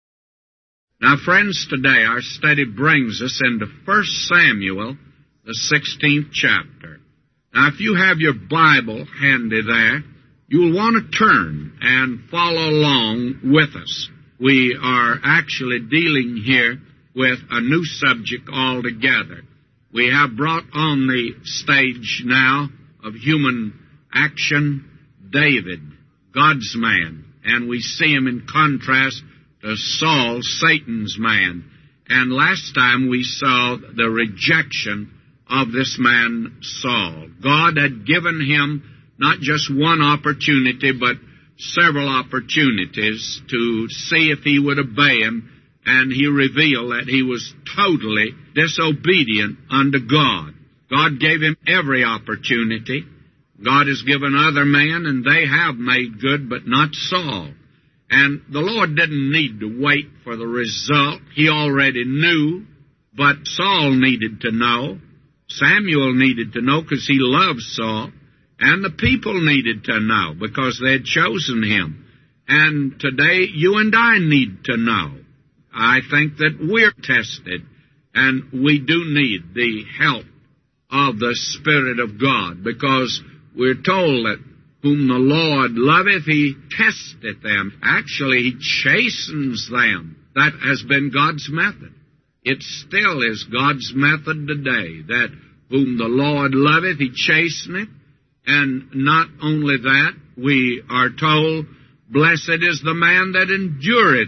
Speaker 1: Now, friends, today our study brings us into First Samuel, the sixteenth chapter. Now, if you have your Bible handy there, you'll want to turn and follow along with us. We are actually dealing here with a new subject altogether. We have brought on the stage now of human action David, God's man, and we see him in contrast to Saul, Satan's man. And last time we saw the rejection of this man Saul. God had given him not just one opportunity, but several opportunities to see if he would obey him, and he revealed that he was totally disobedient unto God. God gave him every opportunity. God has given other men, and they have made good, but not Saul. And the Lord didn't need to wait for the result. He already knew, but Saul needed to know. Samuel needed to know because he loved Saul. And the people needed to know because they had chosen him. And today you and I need to know. I think that we're tested, and we do need the help of the Spirit of God, because we're told that whom the Lord loveth, he testeth them. Actually, he chastens them. That has been God's method. It still is God's method today, that whom the Lord loveth, he chasteneth. And not only that, we are told, blessed is the man that endureth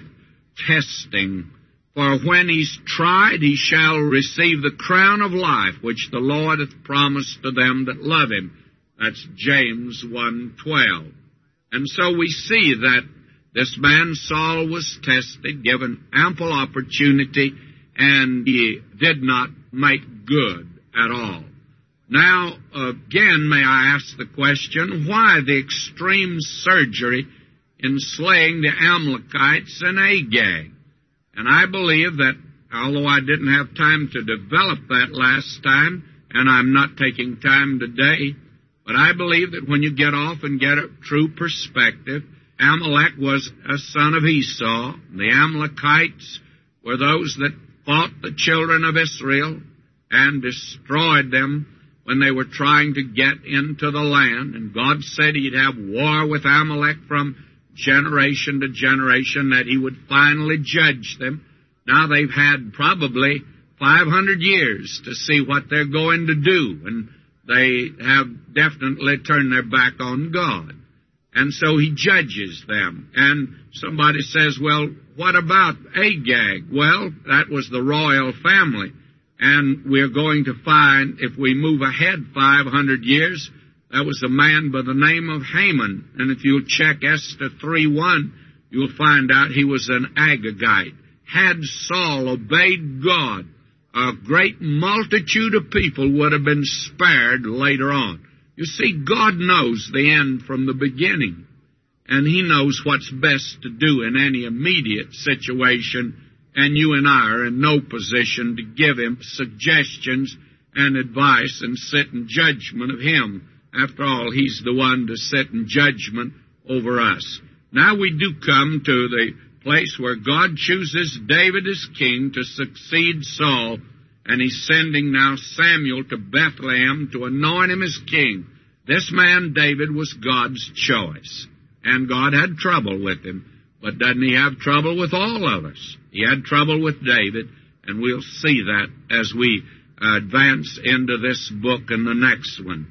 Speaker 1: testing, for when he's tried, he shall receive the crown of life, which the Lord hath promised to them that love him. That's James one twelve. And so we see that this man Saul was tested, given ample opportunity, and he did not make good at all. Now, again, may I ask the question, why the extreme surgery in slaying the Amalekites and Agag? And I believe that, although I didn't have time to develop that last time, and I'm not taking time today, but I believe that when you get off and get a true perspective, Amalek was a son of Esau. The Amalekites were those that fought the children of Israel and destroyed them when they were trying to get into the land. And God said he'd have war with Amalek from generation to generation, that he would finally judge them. Now they've had probably five hundred years to see what they're going to do, and they have definitely turned their back on God. And so he judges them. And somebody says, well, what about Agag? Well, that was the royal family. And we're going to find, if we move ahead five hundred years, that was a man by the name of Haman. And if you'll check Esther three one, you'll find out he was an Agagite. Had Saul obeyed God, a great multitude of people would have been spared later on. You see, God knows the end from the beginning, and he knows what's best to do in any immediate situation, and you and I are in no position to give him suggestions and advice and sit in judgment of him. After all, he's the one to sit in judgment over us. Now we do come to the place where God chooses David as king to succeed Saul, and he's sending now Samuel to Bethlehem to anoint him as king. This man, David, was God's choice, and God had trouble with him. But doesn't he have trouble with all of us? He had trouble with David, and we'll see that as we advance into this book and the next one.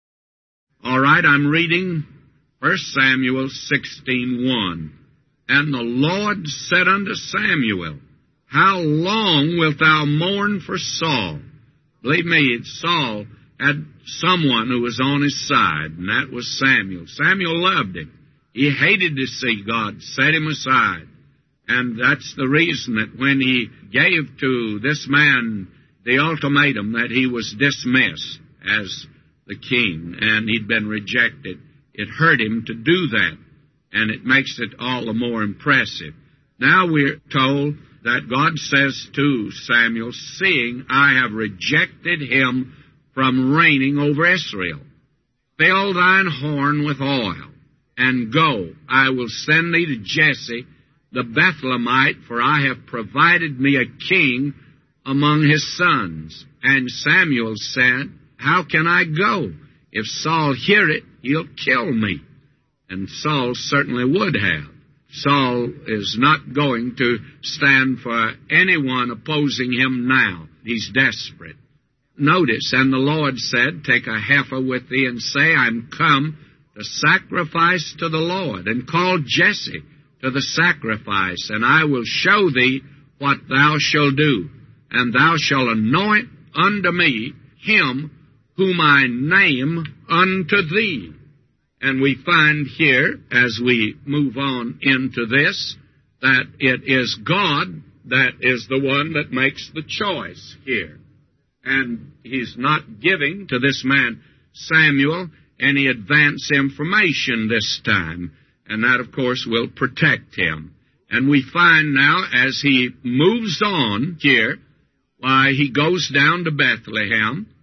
Speaker 1: All right, I'm reading First Samuel sixteen one. And the Lord said unto Samuel, how long wilt thou mourn for Saul? Believe me, Saul had someone who was on his side, and that was Samuel. Samuel loved him. He hated to see God set him aside. And that's the reason that when he gave to this man the ultimatum that he was dismissed as the king, and he'd been rejected, it hurt him to do that, and it makes it all the more impressive. Now we're told that God says to Samuel, seeing I have rejected him from reigning over Israel, fill thine horn with oil, and go, I will send thee to Jesse the Bethlehemite, for I have provided me a king among his sons. And Samuel said, how can I go? If Saul hear it, he'll kill me. And Saul certainly would have. Saul is not going to stand for anyone opposing him now. He's desperate. Notice, and the Lord said, take a heifer with thee, and say, I'm come to sacrifice to the Lord, and call Jesse to the sacrifice, and I will show thee what thou shalt do. And thou shalt anoint unto me him whom I name unto thee. And we find here, as we move on into this, that it is God that is the one that makes the choice here. And he's not giving to this man Samuel any advance information this time. And that, of course, will protect him. And we find now, as he moves on here, why, he goes down to Bethlehem,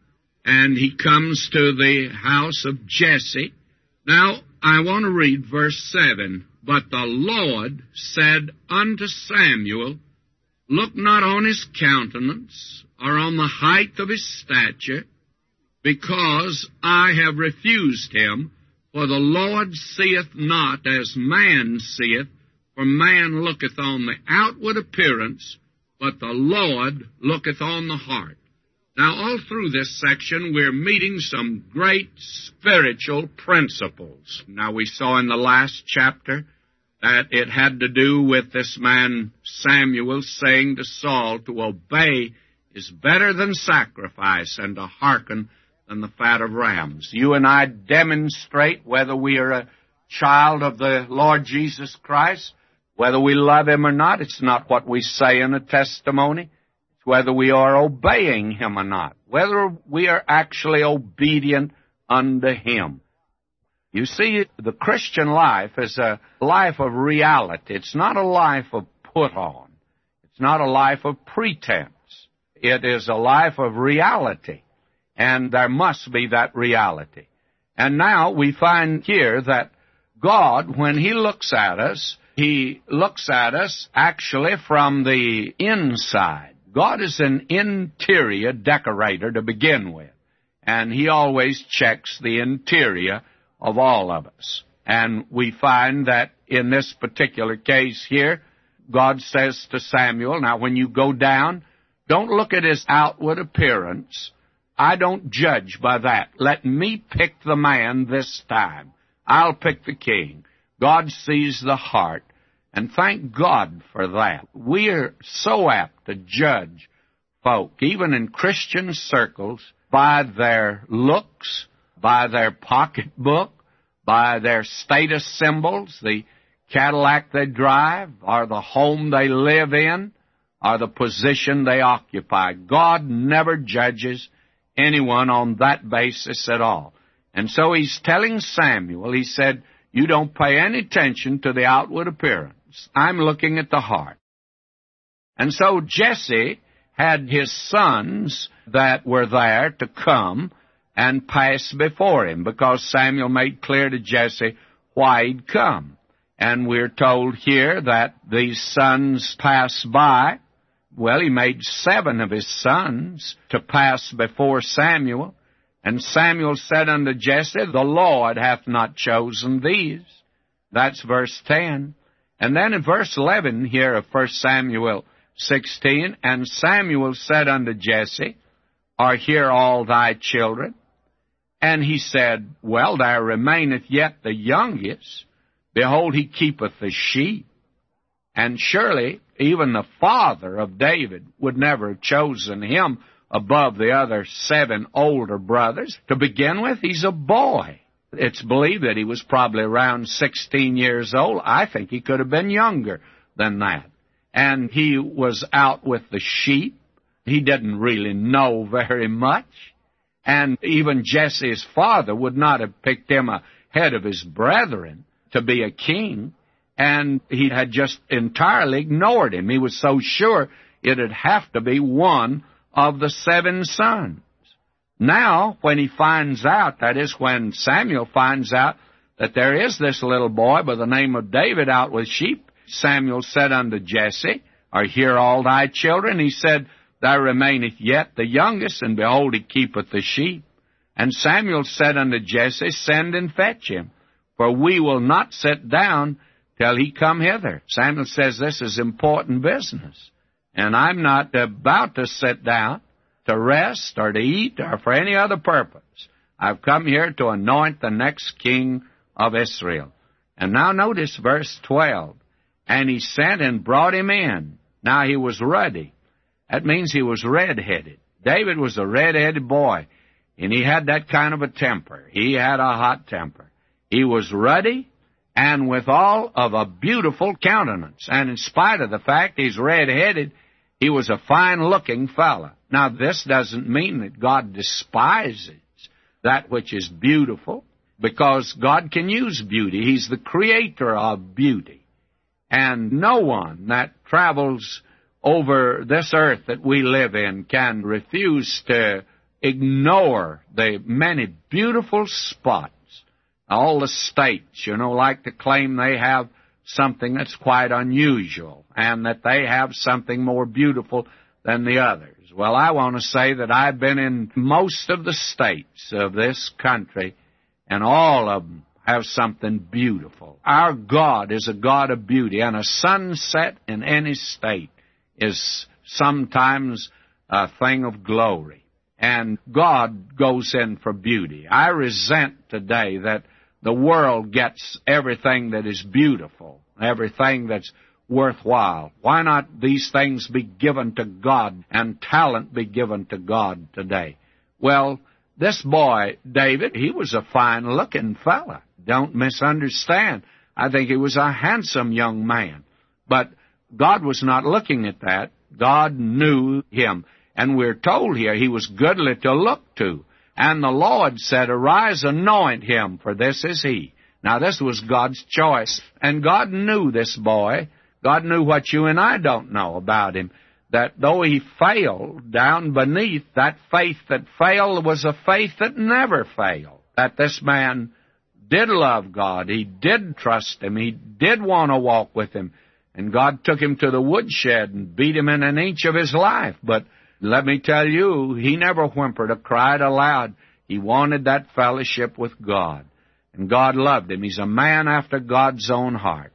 Speaker 1: and he comes to the house of Jesse. Now, I want to read verse seven. But the Lord said unto Samuel, Look not on his countenance, or on the height of his stature, because I have refused him. For the Lord seeth not as man seeth, for man looketh on the outward appearance, but the Lord looketh on the heart. Now, all through this section, we're meeting some great spiritual principles. Now, we saw in the last chapter that it had to do with this man Samuel saying to Saul, to obey is better than sacrifice, and to hearken than the fat of rams. You and I demonstrate whether we are a child of the Lord Jesus Christ, whether we love him or not. It's not what we say in a testimony. It's whether we are obeying him or not, whether we are actually obedient unto him. You see, the Christian life is a life of reality. It's not a life of put on. It's not a life of pretense. It is a life of reality. And there must be that reality. And now we find here that God, when he looks at us, he looks at us actually from the inside. God is an interior decorator to begin with. And he always checks the interior of all of us. And we find that in this particular case here, God says to Samuel, now when you go down, don't look at his outward appearance. I don't judge by that. Let me pick the man this time. I'll pick the king. God sees the heart. And thank God for that. We're so apt to judge folk, even in Christian circles, by their looks, by their pocketbook, by their status symbols, the Cadillac they drive, or the home they live in, or the position they occupy. God never judges anyone on that basis at all. And so he's telling Samuel, he said, you don't pay any attention to the outward appearance. I'm looking at the heart. And so Jesse had his sons that were there to come and pass before him, because Samuel made clear to Jesse why he'd come. And we're told here that these sons passed by. Well, he made seven of his sons to pass before Samuel. And Samuel said unto Jesse, the Lord hath not chosen these. That's verse ten. And then in verse eleven here of First Samuel sixteen, and Samuel said unto Jesse, Are here all thy children? And he said, Well, there remaineth yet the youngest. Behold, he keepeth the sheep. And surely even the father of David would never have chosen him above the other seven older brothers. To begin with, he's a boy. It's believed that he was probably around sixteen years old. I think he could have been younger than that. And he was out with the sheep. He didn't really know very much. And even Jesse's father would not have picked him ahead of his brethren to be a king. And he had just entirely ignored him. He was so sure it'd have to be one of the seven sons. Now, when he finds out, that is when Samuel finds out that there is this little boy by the name of David out with sheep, Samuel said unto Jesse, Are here all thy children? He said, There remaineth yet the youngest, and behold, he keepeth the sheep. And Samuel said unto Jesse, Send and fetch him, for we will not sit down till he come hither. Samuel says, This is important business, and I'm not about to sit down to rest or to eat or for any other purpose. I've come here to anoint the next king of Israel. And now notice verse twelve. And he sent and brought him in. Now he was ruddy. That means he was red-headed. David was a red-headed boy, and he had that kind of a temper. He had a hot temper. He was ruddy and withal of a beautiful countenance. And in spite of the fact he's red-headed, he was a fine-looking fellow. Now, this doesn't mean that God despises that which is beautiful, because God can use beauty. He's the creator of beauty. And no one that travels over this earth that we live in can refuse to ignore the many beautiful spots. All the states, you know, like to claim they have something that's quite unusual and that they have something more beautiful than the others. Well, I want to say that I've been in most of the states of this country, and all of them have something beautiful. Our God is a God of beauty, and a sunset in any state is sometimes a thing of glory. And God goes in for beauty. I resent today that the world gets everything that is beautiful, everything that's worthwhile. Why not these things be given to God and talent be given to God today? Well, this boy, David, he was a fine-looking fella. Don't misunderstand. I think he was a handsome young man. But God was not looking at that. God knew him. And we're told here he was goodly to look to. And the Lord said, "Arise, anoint him, for this is he." Now, this was God's choice. And God knew this boy. God knew what you and I don't know about him, that though he failed down beneath, that faith that failed was a faith that never failed. That this man did love God. He did trust him. He did want to walk with him. And God took him to the woodshed and beat him in an inch of his life. But let me tell you, he never whimpered or cried aloud. He wanted that fellowship with God. And God loved him. He's a man after God's own heart.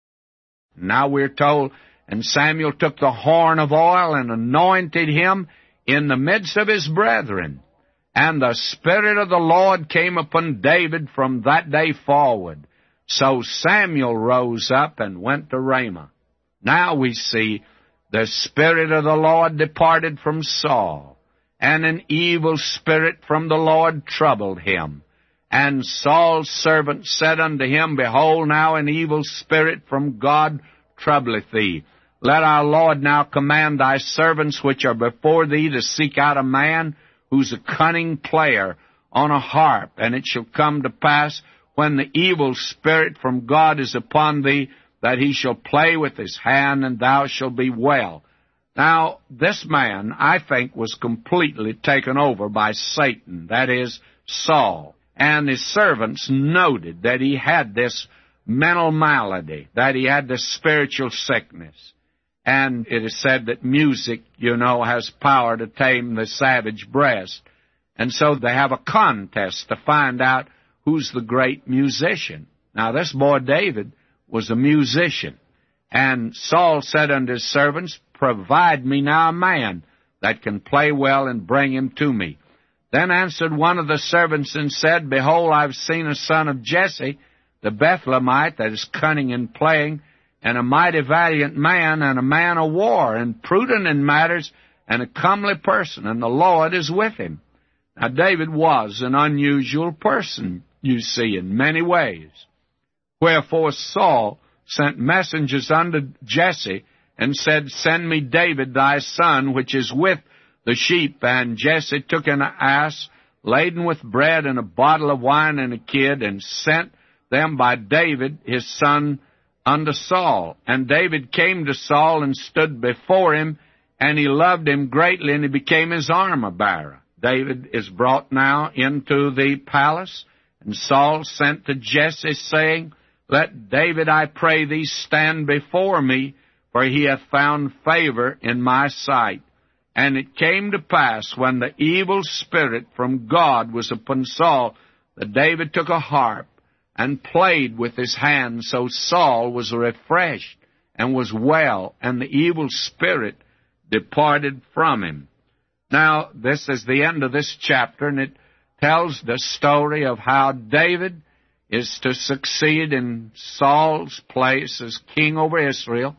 Speaker 1: Now we're told, and Samuel took the horn of oil and anointed him in the midst of his brethren. And the Spirit of the Lord came upon David from that day forward. So Samuel rose up and went to Ramah. Now we see the Spirit of the Lord departed from Saul, and an evil spirit from the Lord troubled him. And Saul's servant said unto him, Behold, now an evil spirit from God troubleth thee. Let our Lord now command thy servants which are before thee to seek out a man who's a cunning player on a harp. And it shall come to pass, when the evil spirit from God is upon thee, that he shall play with his hand, and thou shalt be well. Now, this man, I think, was completely taken over by Satan, that is, Saul. And his servants noted that he had this mental malady, that he had this spiritual sickness. And it is said that music, you know, has power to tame the savage breast. And so they have a contest to find out who's the great musician. Now, this boy David was a musician. And Saul said unto his servants, Provide me now a man that can play well, and bring him to me. Then answered one of the servants and said, Behold, I've seen a son of Jesse, the Bethlehemite, that is cunning in playing, and a mighty valiant man, and a man of war, and prudent in matters, and a comely person, and the Lord is with him. Now, David was an unusual person, you see, in many ways. Wherefore Saul sent messengers unto Jesse, and said, Send me David thy son, which is with the sheep. And Jesse took an ass laden with bread, and a bottle of wine, and a kid, and sent them by David his son unto Saul. And David came to Saul, and stood before him, and he loved him greatly, and he became his armor-bearer. David is brought now into the palace, and Saul sent to Jesse, saying, Let David, I pray thee, stand before me, for he hath found favor in my sight. And it came to pass, when the evil spirit from God was upon Saul, that David took a harp, and played with his hand. So Saul was refreshed, and was well, and the evil spirit departed from him. Now, this is the end of this chapter, and it tells the story of how David is to succeed in Saul's place as king over Israel.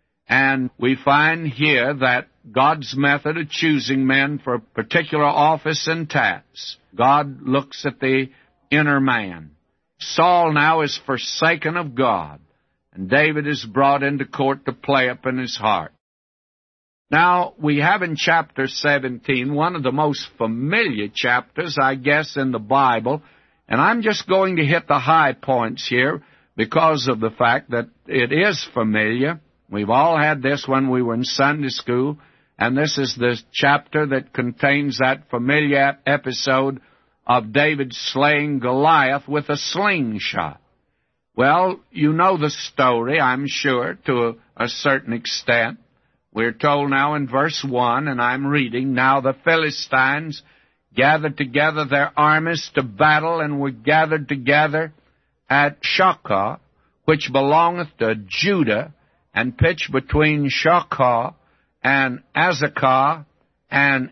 Speaker 1: And we find here that God's method of choosing men for a particular office and task. God looks at the inner man. Saul now is forsaken of God, and David is brought into court to play upon his heart. Now, we have in chapter seventeen one of the most familiar chapters, I guess, in the Bible, and I'm just going to hit the high points here because of the fact that it is familiar. We've all had this when we were in Sunday school, And this is the chapter that contains that familiar episode of David slaying Goliath with a slingshot. Well, you know the story, I'm sure, to a certain extent. We're told now in verse one, and I'm reading, "Now the Philistines gathered together their armies to battle, and were gathered together at Shochoh, which belongeth to Judah, and pitched between Shochoh and Azekah and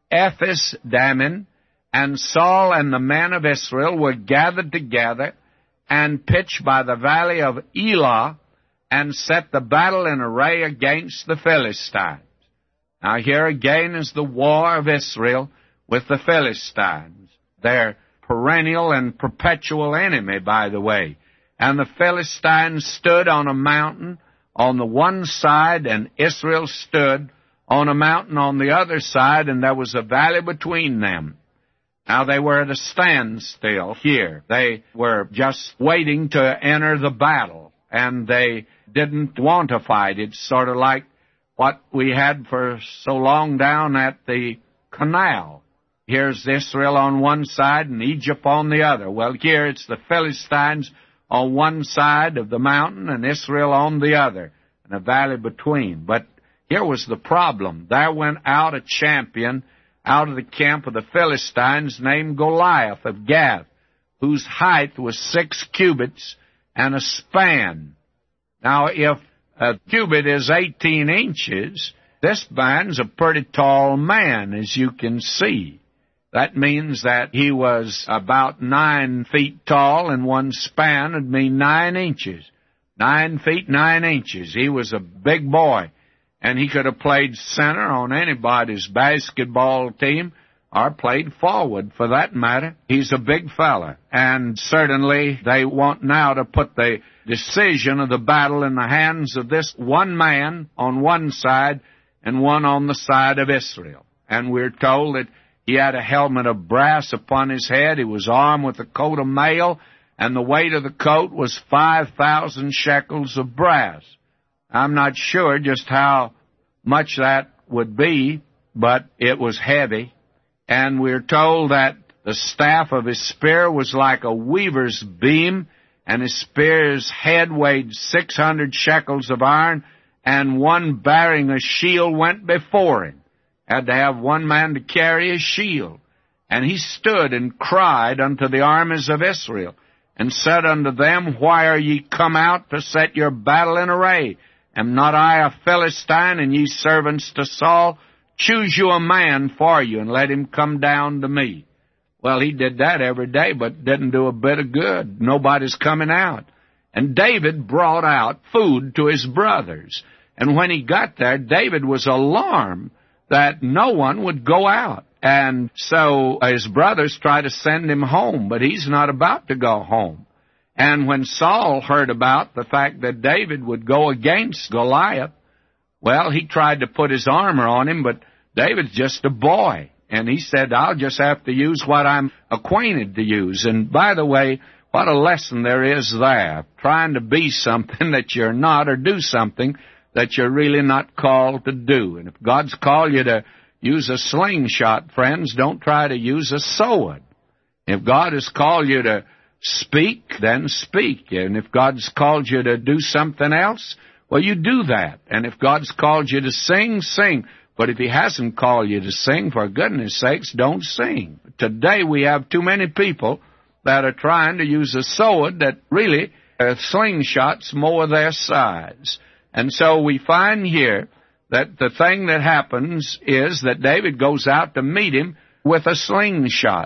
Speaker 1: Ephes-dammim, and Saul and the men of Israel were gathered together and pitched by the valley of Elah, and set the battle in array against the Philistines." Now here again is the war of Israel with the Philistines, their perennial and perpetual enemy, by the way. And the Philistines stood on a mountain on the one side, and Israel stood on a mountain on the other side, and there was a valley between them. Now, they were at a standstill here. They were just waiting to enter the battle, and they didn't want to fight. It's sort of like what we had for so long down at the canal. Here's Israel on one side and Egypt on the other. Well, here it's the Philistines on one side of the mountain and Israel on the other, and a valley between. But here was the problem. There went out a champion out of the camp of the Philistines named Goliath of Gath, whose height was six cubits and a span. Now, if a cubit is eighteen inches, this man's a pretty tall man, as you can see. That means that he was about nine feet tall, and one span would mean nine inches. Nine feet, nine inches. He was a big boy. And he could have played center on anybody's basketball team, or played forward, for that matter. He's a big fella. And certainly they want now to put the decision of the battle in the hands of this one man on one side and one on the side of Israel. And we're told that he had a helmet of brass upon his head. He was armed with a coat of mail, and the weight of the coat was five thousand shekels of brass. I'm not sure just how much that would be, but it was heavy. And we're told that the staff of his spear was like a weaver's beam, and his spear's head weighed six hundred shekels of iron, and one bearing a shield went before him. Had to have one man to carry his shield. And he stood and cried unto the armies of Israel, and said unto them, Why are ye come out to set your battle in array? Am not I a Philistine, and ye servants to Saul? Choose you a man for you, and let him come down to me. Well, he did that every day, but didn't do a bit of good. Nobody's coming out. And David brought out food to his brothers. And when he got there, David was alarmed that no one would go out. And so his brothers tried to send him home, but he's not about to go home. And when Saul heard about the fact that David would go against Goliath, well, he tried to put his armor on him, but David's just a boy. And he said, I'll just have to use what I'm acquainted to use. And by the way, what a lesson there is there, trying to be something that you're not, or do something that you're really not called to do. And if God's called you to use a slingshot, friends, don't try to use a sword. If God has called you to speak, then speak. And if God's called you to do something else, well, you do that. And if God's called you to sing, sing. But if He hasn't called you to sing, for goodness sakes, don't sing. Today we have too many people that are trying to use a sword that really, a slingshot's more their size. And so we find here that the thing that happens is that David goes out to meet him with a slingshot.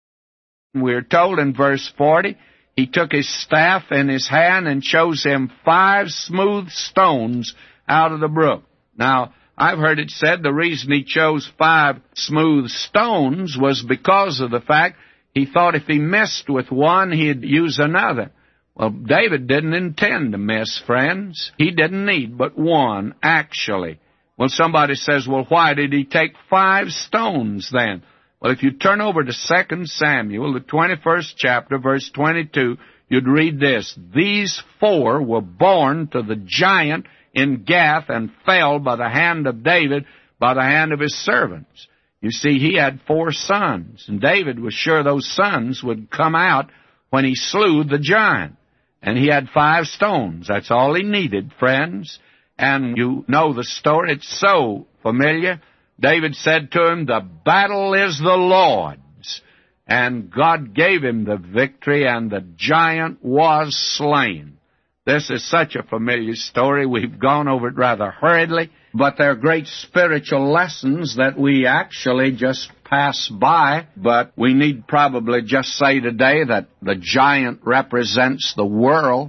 Speaker 1: We're told in verse forty, he took his staff in his hand and chose him five smooth stones out of the brook. Now, I've heard it said the reason he chose five smooth stones was because of the fact he thought if he missed with one, he'd use another. Well, David didn't intend to miss, friends. He didn't need but one, actually. Well, somebody says, well, why did he take five stones then? Well, if you turn over to Second Samuel, the twenty-first chapter, verse twenty-two, you'd read this. These four were born to the giant in Gath and fell by the hand of David, by the hand of his servants. You see, he had four sons, and David was sure those sons would come out when he slew the giant. And he had five stones. That's all he needed, friends. And you know the story. It's so familiar. David said to him, "The battle is the Lord's." And God gave him the victory, and the giant was slain. This is such a familiar story. We've gone over it rather hurriedly, but they're great spiritual lessons that we actually just pass by. But we need probably just say today that the giant represents the world,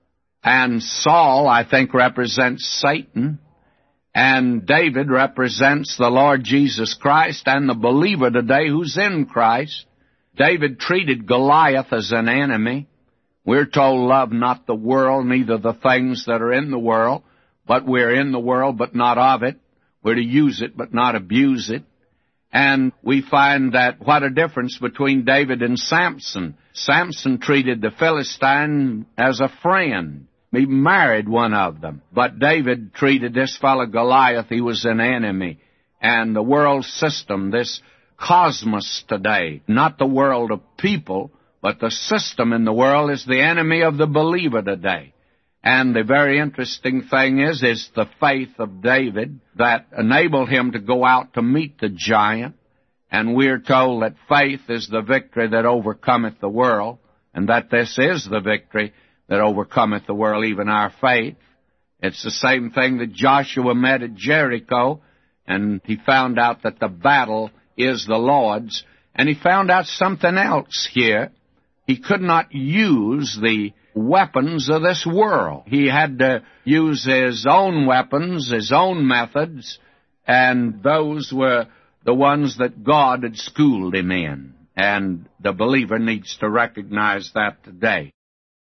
Speaker 1: and Saul, I think, represents Satan, and David represents the Lord Jesus Christ and the believer today who's in Christ. David treated Goliath as an enemy. We're told, "Love not the world, neither the things that are in the world." But we're in the world, but not of it. We're to use it, but not abuse it. And we find that what a difference between David and Samson. Samson treated the Philistine as a friend. He married one of them. But David treated this fellow Goliath, he was an enemy. And the world system, this cosmos today, not the world of people, but the system in the world, is the enemy of the believer today. And the very interesting thing is, is the faith of David that enabled him to go out to meet the giant. And we're told that faith is the victory that overcometh the world, and that this is the victory that overcometh the world, even our faith. It's the same thing that Joshua met at Jericho, and he found out that the battle is the Lord's. And he found out something else here. He could not use the weapons of this world. He had to use his own weapons, his own methods, and those were the ones that God had schooled him in. And the believer needs to recognize that today.